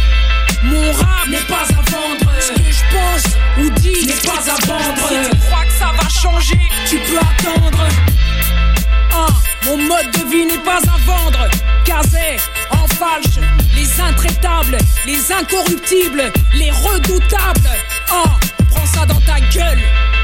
mon rap n'est pas à vendre, ce que je pense ou dis n'est pas à vendre. Si tu crois que ça va changer, tu peux attendre. Mon mode de vie n'est pas à vendre. Casé, en falche, les intraitables, les incorruptibles, les redoutables. Prends ça dans ta gueule.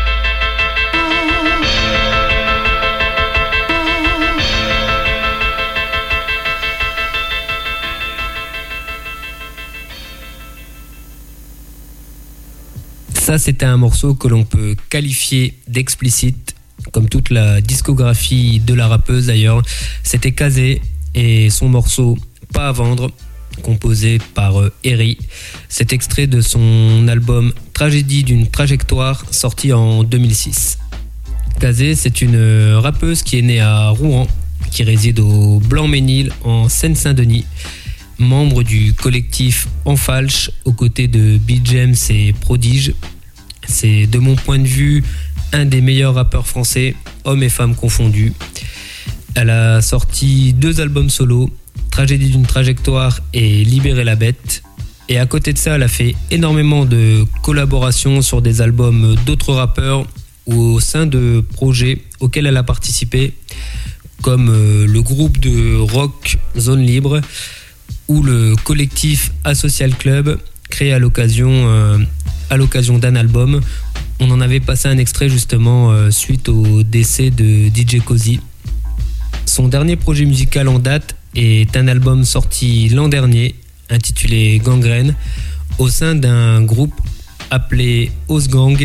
Ça, c'était un morceau que l'on peut qualifier d'explicite, comme toute la discographie de la rappeuse d'ailleurs. C'était Kazé et son morceau Pas à vendre, composé par Eri. C'est extrait de son album Tragédie d'une trajectoire, sorti en 2006. Kazé, c'est une rappeuse qui est née à Rouen, qui réside au Blanc-Ménil en Seine-Saint-Denis, membre du collectif En Falche aux côtés de Beat James et Prodige. C'est de mon point de vue un des meilleurs rappeurs français, hommes et femmes confondus. Elle a sorti 2 albums solo, Tragédie d'une trajectoire et Libérer la bête. Et à côté de ça, elle a fait énormément de collaborations sur des albums d'autres rappeurs ou au sein de projets auxquels elle a participé, comme le groupe de rock Zone Libre ou le collectif Asocial Club, créé à l'occasion d'un album. On en avait passé un extrait justement suite au décès de DJ Cozy. Son dernier projet musical en date est un album sorti l'an dernier, intitulé Gangrène, au sein d'un groupe appelé Osgang,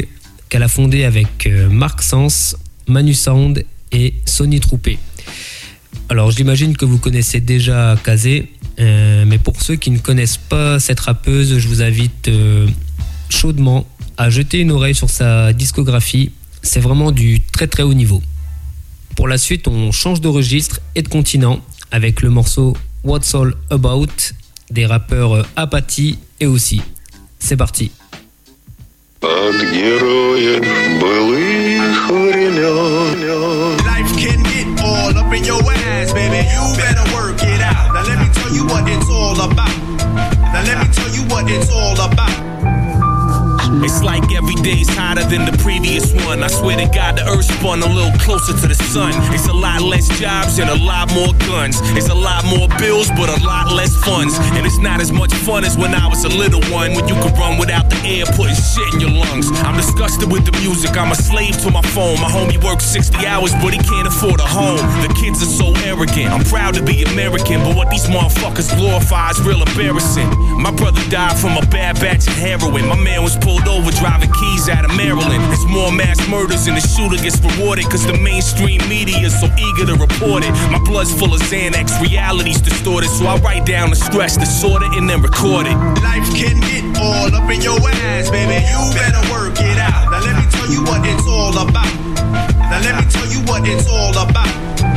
qu'elle a fondé avec Mark Sens, Manu Sound et Sonny Troupé. Alors j'imagine que vous connaissez déjà Kazé, mais pour ceux qui ne connaissent pas cette rappeuse, je vous invite chaudement à jeter une oreille sur sa discographie. C'est vraiment du très très haut niveau. Pour la suite, on change de registre et de continent avec le morceau What's All About des rappeurs Apathy et aussi. C'est parti. От героев былых времен. Life can get all up in your ass, baby. You better work it out. Now let me tell you what it's all about. Now let me tell you what it's all about. It's like every day's hotter than the previous one. I swear to God, the earth spun a little closer to the sun. It's a lot less jobs and a lot more guns. It's a lot more bills, but a lot less funds. And it's not as much fun as when I was a little one, when you could run without the air putting shit in your lungs. I'm disgusted with the music, I'm a slave to my phone. My homie works 60 hours, but he can't afford a home. The kids are so arrogant, I'm proud to be American, but what these motherfuckers glorify is real embarrassing. My brother died from a bad batch of heroin. My man was pulled over driving keys out of Maryland. It's more mass murders and the shooter gets rewarded, cause the mainstream media is so eager to report it. My blood's full of Xanax, reality's distorted, so I write down the stress, distort it, and then record it. Life can get all up in your ass, baby. You better work it out. Now let me tell you what it's all about. Now let me tell you what it's all about.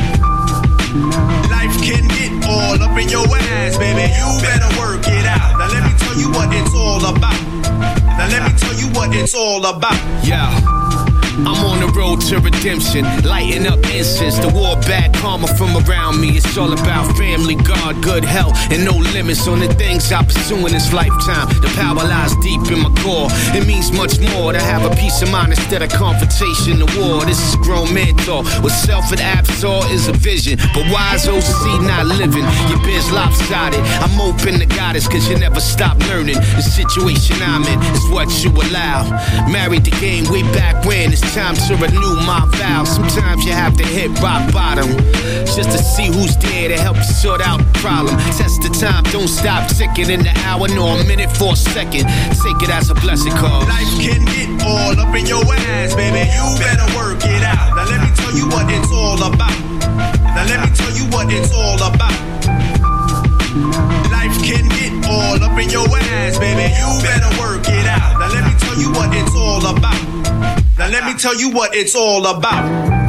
Life can get all up in your ass, baby. You better work it out. Now let me tell you what it's all about. Now let me tell you what it's all about. Yeah. I'm on the road to redemption, lighting up incense. The war bad karma from around me. It's all about family, God, good health, and no limits on the things I pursue in this lifetime. The power lies deep in my core. It means much more to have a peace of mind instead of confrontation to war. This is grown man talk. With self and absorb is a vision, but wise OC not living. Your biz lopsided. I'm open to goddess, cause you never stop learning. The situation I'm in is what you allow. Married the game way back when. It's time to renew my vows. Sometimes you have to hit rock bottom just to see who's there to help you sort out the problem. Test the time, don't stop ticking in the hour nor a minute for a second. Take it as a blessing, cause life can get all up in your ass, baby. You better work it out. Now let me tell you what it's all about. Now let me tell you what it's all about. Life can get all up in your ass, baby. You better work it out. Now let me tell you what it's all about. Now let me tell you what it's all about.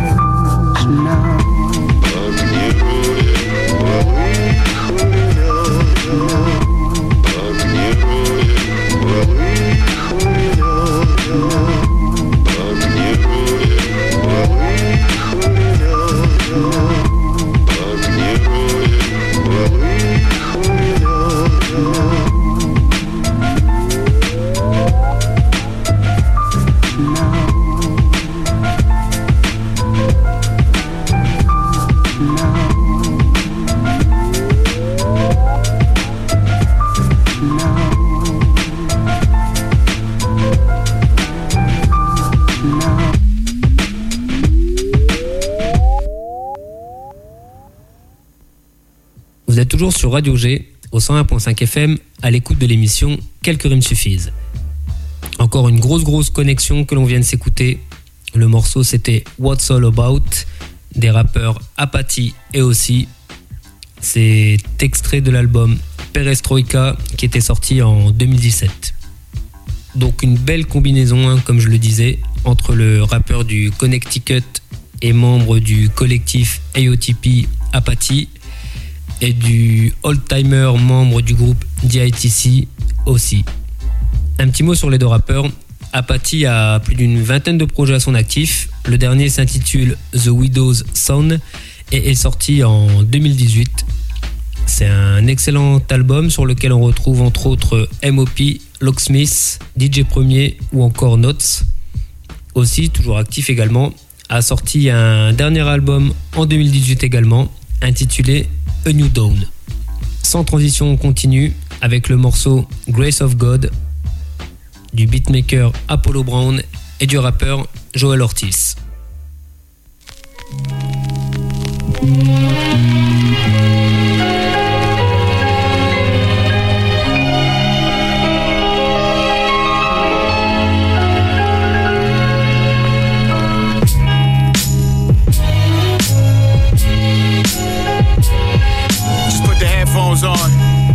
Vous êtes toujours sur Radio G, au 101.5 FM, à l'écoute de l'émission Quelques rimes suffisent. Encore une grosse connexion que l'on vient de s'écouter. Le morceau c'était What's All About des rappeurs Apathy et aussi. C'est extrait de l'album Perestroïka qui était sorti en 2017. Donc une belle combinaison, comme je le disais, entre le rappeur du Connecticut et membre du collectif AOTP Apathy et du old-timer membre du groupe DITC aussi. Un petit mot sur les deux rappeurs. Apathy a plus d'une vingtaine de projets à son actif. Le dernier s'intitule The Widow's Son et est sorti en 2018. C'est un excellent album sur lequel on retrouve entre autres M.O.P., Locksmith, DJ Premier ou encore Notes. Aussi, toujours actif également, a sorti un dernier album en 2018 également, intitulé A New Dawn. Sans transition, on continue avec le morceau Grace of God du beatmaker Apollo Brown et du rappeur Joel Ortiz. goes on.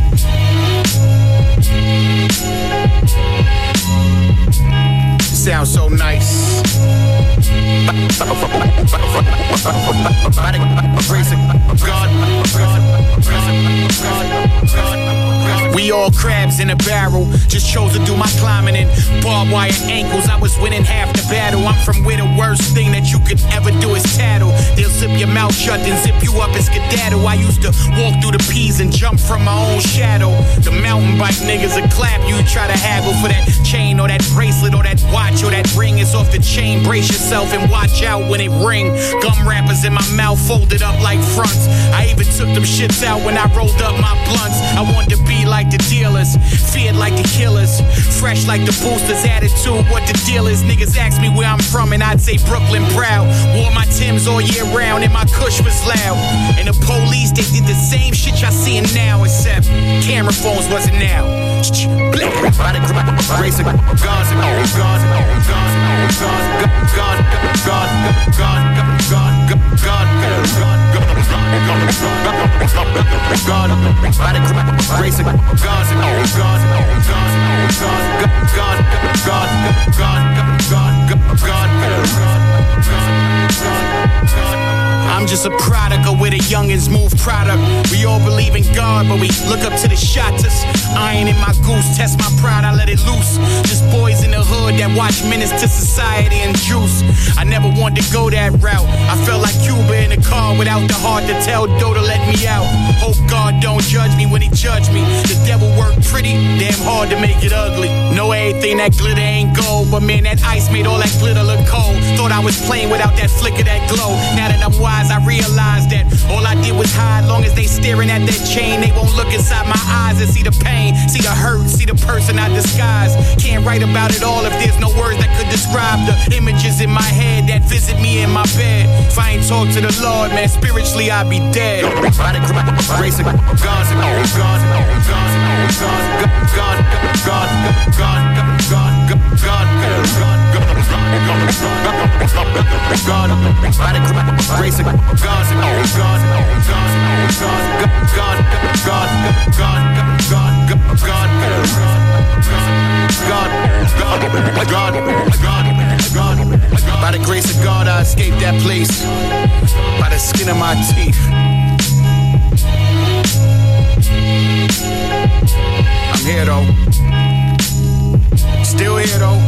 It sounds so nice. We all crabs in a barrel. Just chose to do my climbing in barbed wire ankles. I was winning half the battle. I'm from where the worst thing that you could ever do is tattle. They'll zip your mouth shut and zip you up and skedaddle. I used to walk through the peas and jump from my own shadow. The mountain bike niggas will clap you. Try to haggle for that chain or that bracelet or that watch or that ring. It's off the chain. Brace yourself and watch out when it ring. Gum wrappers in my mouth folded up like fronts. I even took them shits out when I rolled up my blunts. I wanted to be like the dealers, feared like the killers, fresh like the boosters, attitude what the deal is. Niggas ask me where I'm from and I'd say Brooklyn proud. Wore my Timbs all year round and my kush was loud. And the police, they did the same shit y'all seeing now, except camera phones wasn't now. Race of guns and guns, guns, I'm just a product of where the youngins move product. We all believe in God, but we look up to the shotters. Iron in my goose, test my pride, I let it loose. Just boys in the hood that watch Menace to Society and Juice. I never wanted to go that route. I felt like Cuba in a car without the heart to tell Doe to let me out. Hope God don't judge me when he judge me. The devil worked pretty, damn hard to make it ugly. Know everything that glitter ain't gold, but man, that ice made all that glitter look cold. Thought I was playing without that flicker, that glow. Now that I'm wise, I realized that all I did was hide. Long as they staring at that chain, they won't look inside my eyes and see the pain, see the hurt, see the person I disguise. Can't write about it all if there's no words that could describe the images in my head that visit me in my bed. If I ain't talk to the Lord, man, spiritually I'd be dead. Race of guns and guns, guns, guns, guns, by the grace of God, I escaped that place by the skin of my teeth. I'm here though, still here though.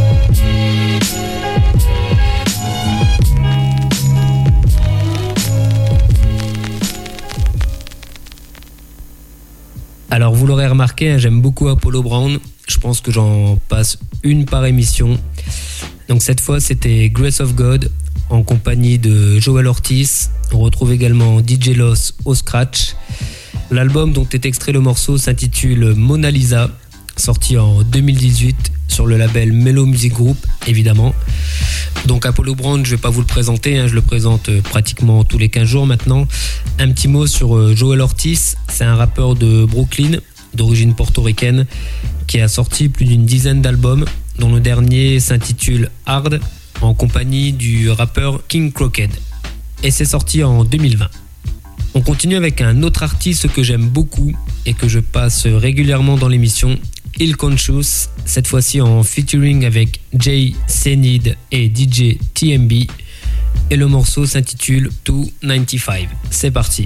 Alors vous l'aurez remarqué, j'aime beaucoup Apollo Brown. Je pense que j'en passe une par émission. Donc cette fois c'était Grace of God en compagnie de Joel Ortiz. On retrouve également DJ Loss au scratch. L'album dont est extrait le morceau s'intitule Mona Lisa, sorti en 2018 sur le label Mellow Music Group évidemment. Donc Apollo Brown, je vais pas vous le présenter, je le présente pratiquement tous les 15 jours maintenant. Un petit mot sur Joel Ortiz, c'est un rappeur de Brooklyn, d'origine portoricaine, qui a sorti plus d'une dizaine d'albums, dont le dernier s'intitule Hard, en compagnie du rappeur King Crooked. Et c'est sorti en 2020. On continue avec un autre artiste que j'aime beaucoup et que je passe régulièrement dans l'émission, Ill Conscious, cette fois-ci en featuring avec Jay Senid et DJ TMB. Et le morceau s'intitule 295. C'est parti.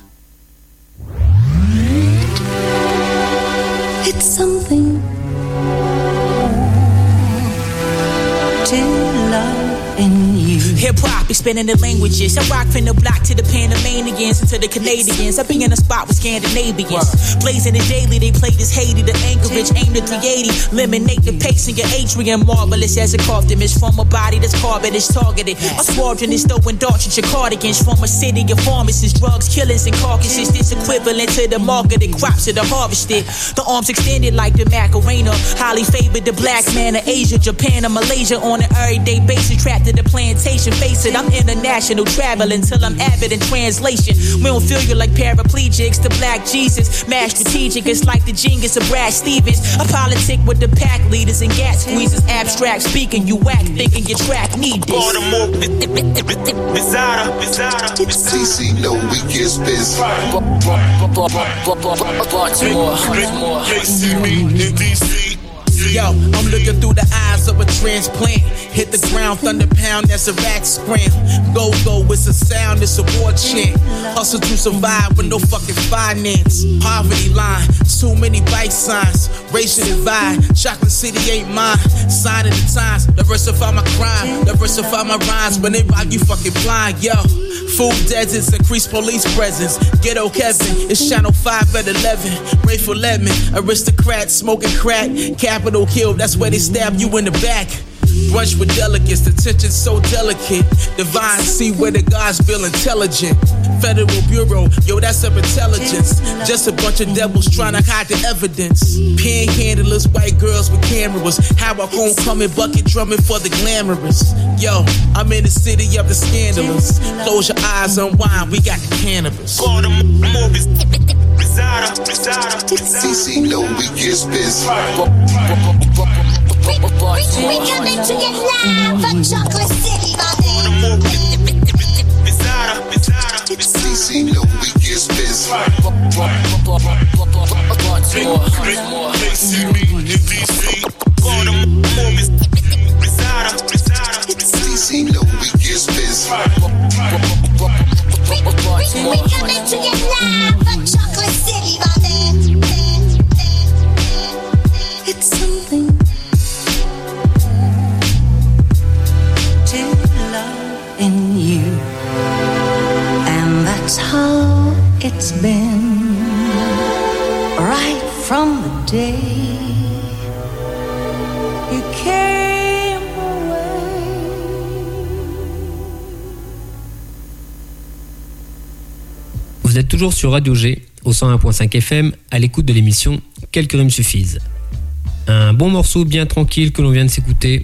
It's something to love in you. Hip-hop, expanding the languages. I rock from the block to the Panamanians and to the Canadians. I be in a spot with Scandinavians. Blazing it daily, they play this Haiti to Anchorage. Aim to 380, eliminate the pace in your atrium. Marvelous as a carved image from a body that's carbon is targeted. A squadron is throwing darts at your cardigans. From a city of pharmacists, drugs, killings, and carcasses. This equivalent to the marketed crops that are harvested. The arms extended like the Macarena. Highly favored the black man of Asia, Japan, and Malaysia on an everyday basis. Trapped in the plantation. reputation. Face it, I'm international, traveling till I'm avid in translation. We don't feel you like paraplegics, the black Jesus. Mad strategic, it's like the genius of Brad Stevens. A politic with the pack leaders and gas squeezers. Abstract speaking, you whack, thinking your track need this. Baltimore, Bizarra. CC, no weakest biz. Yo, I'm looking through the eyes of a transplant. Hit the ground, thunder pound, that's a rat scram. Go, it's a sound, it's a war chant. Hustle to survive with no fucking finance. Poverty line, too many bike signs. Racial divide, Chocolate City ain't mine. Sign of the times, diversify my crime, diversify my rhymes. When they rock, you fucking blind, yo. Food deserts, increase police presence. Ghetto Kevin, it's Channel 5 at 11. Rayful Lemon, aristocrat, smoking crack. Capital kill, that's where they stab you in the back. Brunch with delegates, the tension's so delicate. Divine, see where the gods feel intelligent. Federal Bureau, yo, that's up intelligence. Just a bunch of devils trying to hide the evidence. Panhandlers, white girls with cameras. How a homecoming bucket drumming for the glamorous. Yo, I'm in the city of the scandalous. Close your eyes, unwind, we got the cannabis. CC, no weakest biz. We coming to get live from Chocolate City, CC, no weakest biz. CC, no weakest biz. We coming to get live from Chocolate City, my man. It's something to love in you, and that's how it's been right from the day you came away. Vous êtes toujours sur Radio G, au 101.5 FM, à l'écoute de l'émission Quelques rimes suffisent. Un bon morceau bien tranquille que l'on vient de s'écouter,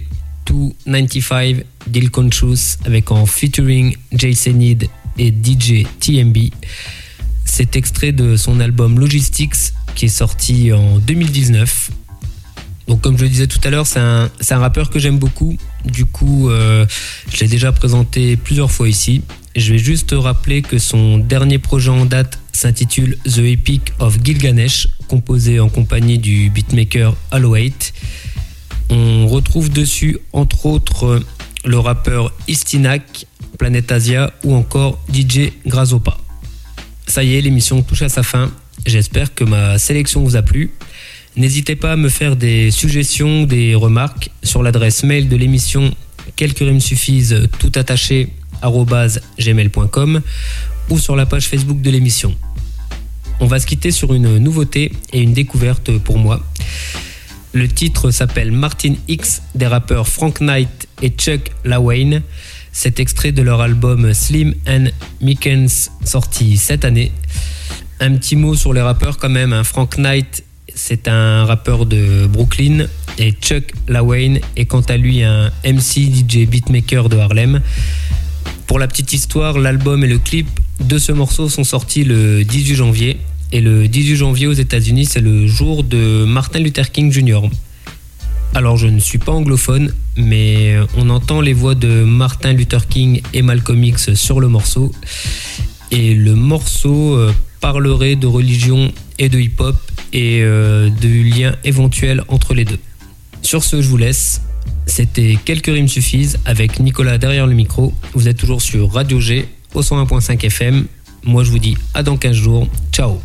295 Deal Conscious, avec en featuring Jason Need et DJ TMB. C'est extrait de son album Logistics qui est sorti en 2019. Donc comme je le disais tout à l'heure, c'est un rappeur que j'aime beaucoup. Du coup, je l'ai déjà présenté plusieurs fois ici. Je vais juste rappeler que son dernier projet en date s'intitule The Epic of Gilgamesh, composé en compagnie du beatmaker Halo8. On retrouve dessus entre autres le rappeur Istinak, Planet Asia ou encore DJ Grazopa. Ça y est, l'émission touche à sa fin. J'espère que ma sélection vous a plu. N'hésitez pas à me faire des suggestions, des remarques sur l'adresse mail de l'émission Quelques rimes suffisent tout attaché @gmail.com ou sur la page Facebook de l'émission. On va se quitter sur une nouveauté et une découverte pour moi. Le titre s'appelle Martin X des rappeurs Frank Knight et Chuck LaWayne. C'est extrait de leur album Slim and Mickens sorti cette année. Un petit mot sur les rappeurs quand même. Frank Knight, c'est un rappeur de Brooklyn et Chuck LaWayne est quant à lui un MC, DJ, beatmaker de Harlem. Pour la petite histoire, l'album et le clip de ce morceau sont sortis le 18 janvier. Et le 18 janvier aux États-Unis, c'est le jour de Martin Luther King Jr. Alors je ne suis pas anglophone, mais on entend les voix de Martin Luther King et Malcolm X sur le morceau. Et le morceau parlerait de religion et de hip-hop et de liens éventuels entre les deux. Sur ce, je vous laisse. C'était Quelques rimes suffisent avec Nicolas derrière le micro. Vous êtes toujours sur Radio G au 101.5 FM. Moi je vous dis à dans 15 jours. Ciao.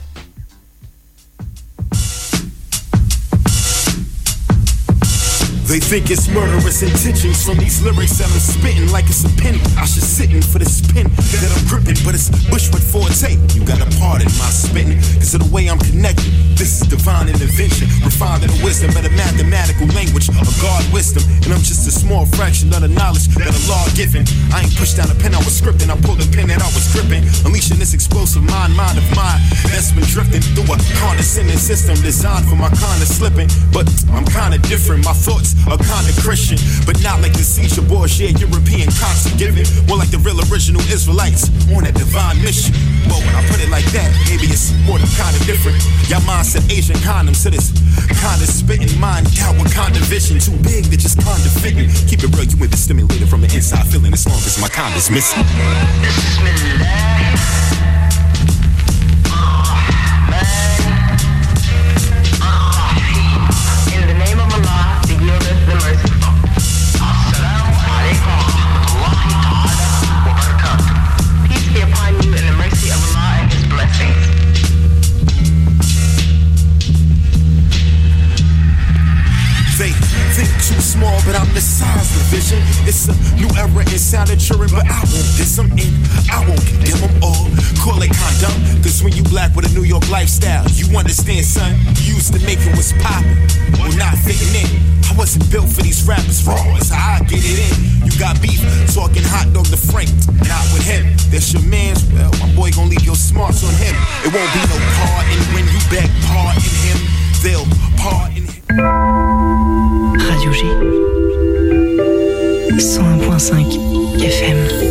They think it's murderous intentions from these lyrics that I'm spitting like it's a pen. I should sit in for the spin that I'm gripping, but it's Bushwood Forte. You gotta pardon my spitting, cause of the way I'm connected. This is divine intervention, refined in the wisdom of the mathematical language of God wisdom. And I'm just a small fraction of the knowledge that the law given. I ain't pushed down a pen I was scripting, I pulled the pen that I was gripping. Unleashing this explosive mind of mine that's been drifting through a condescending system designed for my kind of slipping. But I'm kinda different, my thoughts are kinda Christian, but not like the seizure bullshit European cops are giving. More like the real original Israelites on a divine mission. But when I put it like that, maybe it's more than kinda different. Y'all mind said Asian condoms to this kinda spitting, mind out with kind of vision. Too big to just kinda fitting. Keep it real, you with the stimulated from the inside, feeling as long as my kind is missing. In the name of Allah, the Yielders, the Merciful. Assalamu alaikum wa rahmatullahi wa barakatuh. Peace be upon you and the mercy of Allah and His blessings. They think too small, but I'm the size of vision. It's a new era in sounding children, but I won't diss them in. I won't condemn them all. Call it condom, cause when you black with a New York lifestyle, you understand, son. You used to make it was poppin', or not fitting in. I wasn't built for these rappers raw, so I get it in. You got beef, talking hot dog to Frank, not with him. That's your man's, well, my boy gon' leave your smarts on him. It won't be no pardon when you beg pardon him. They'll pardon him. Radio G 101.5 FM.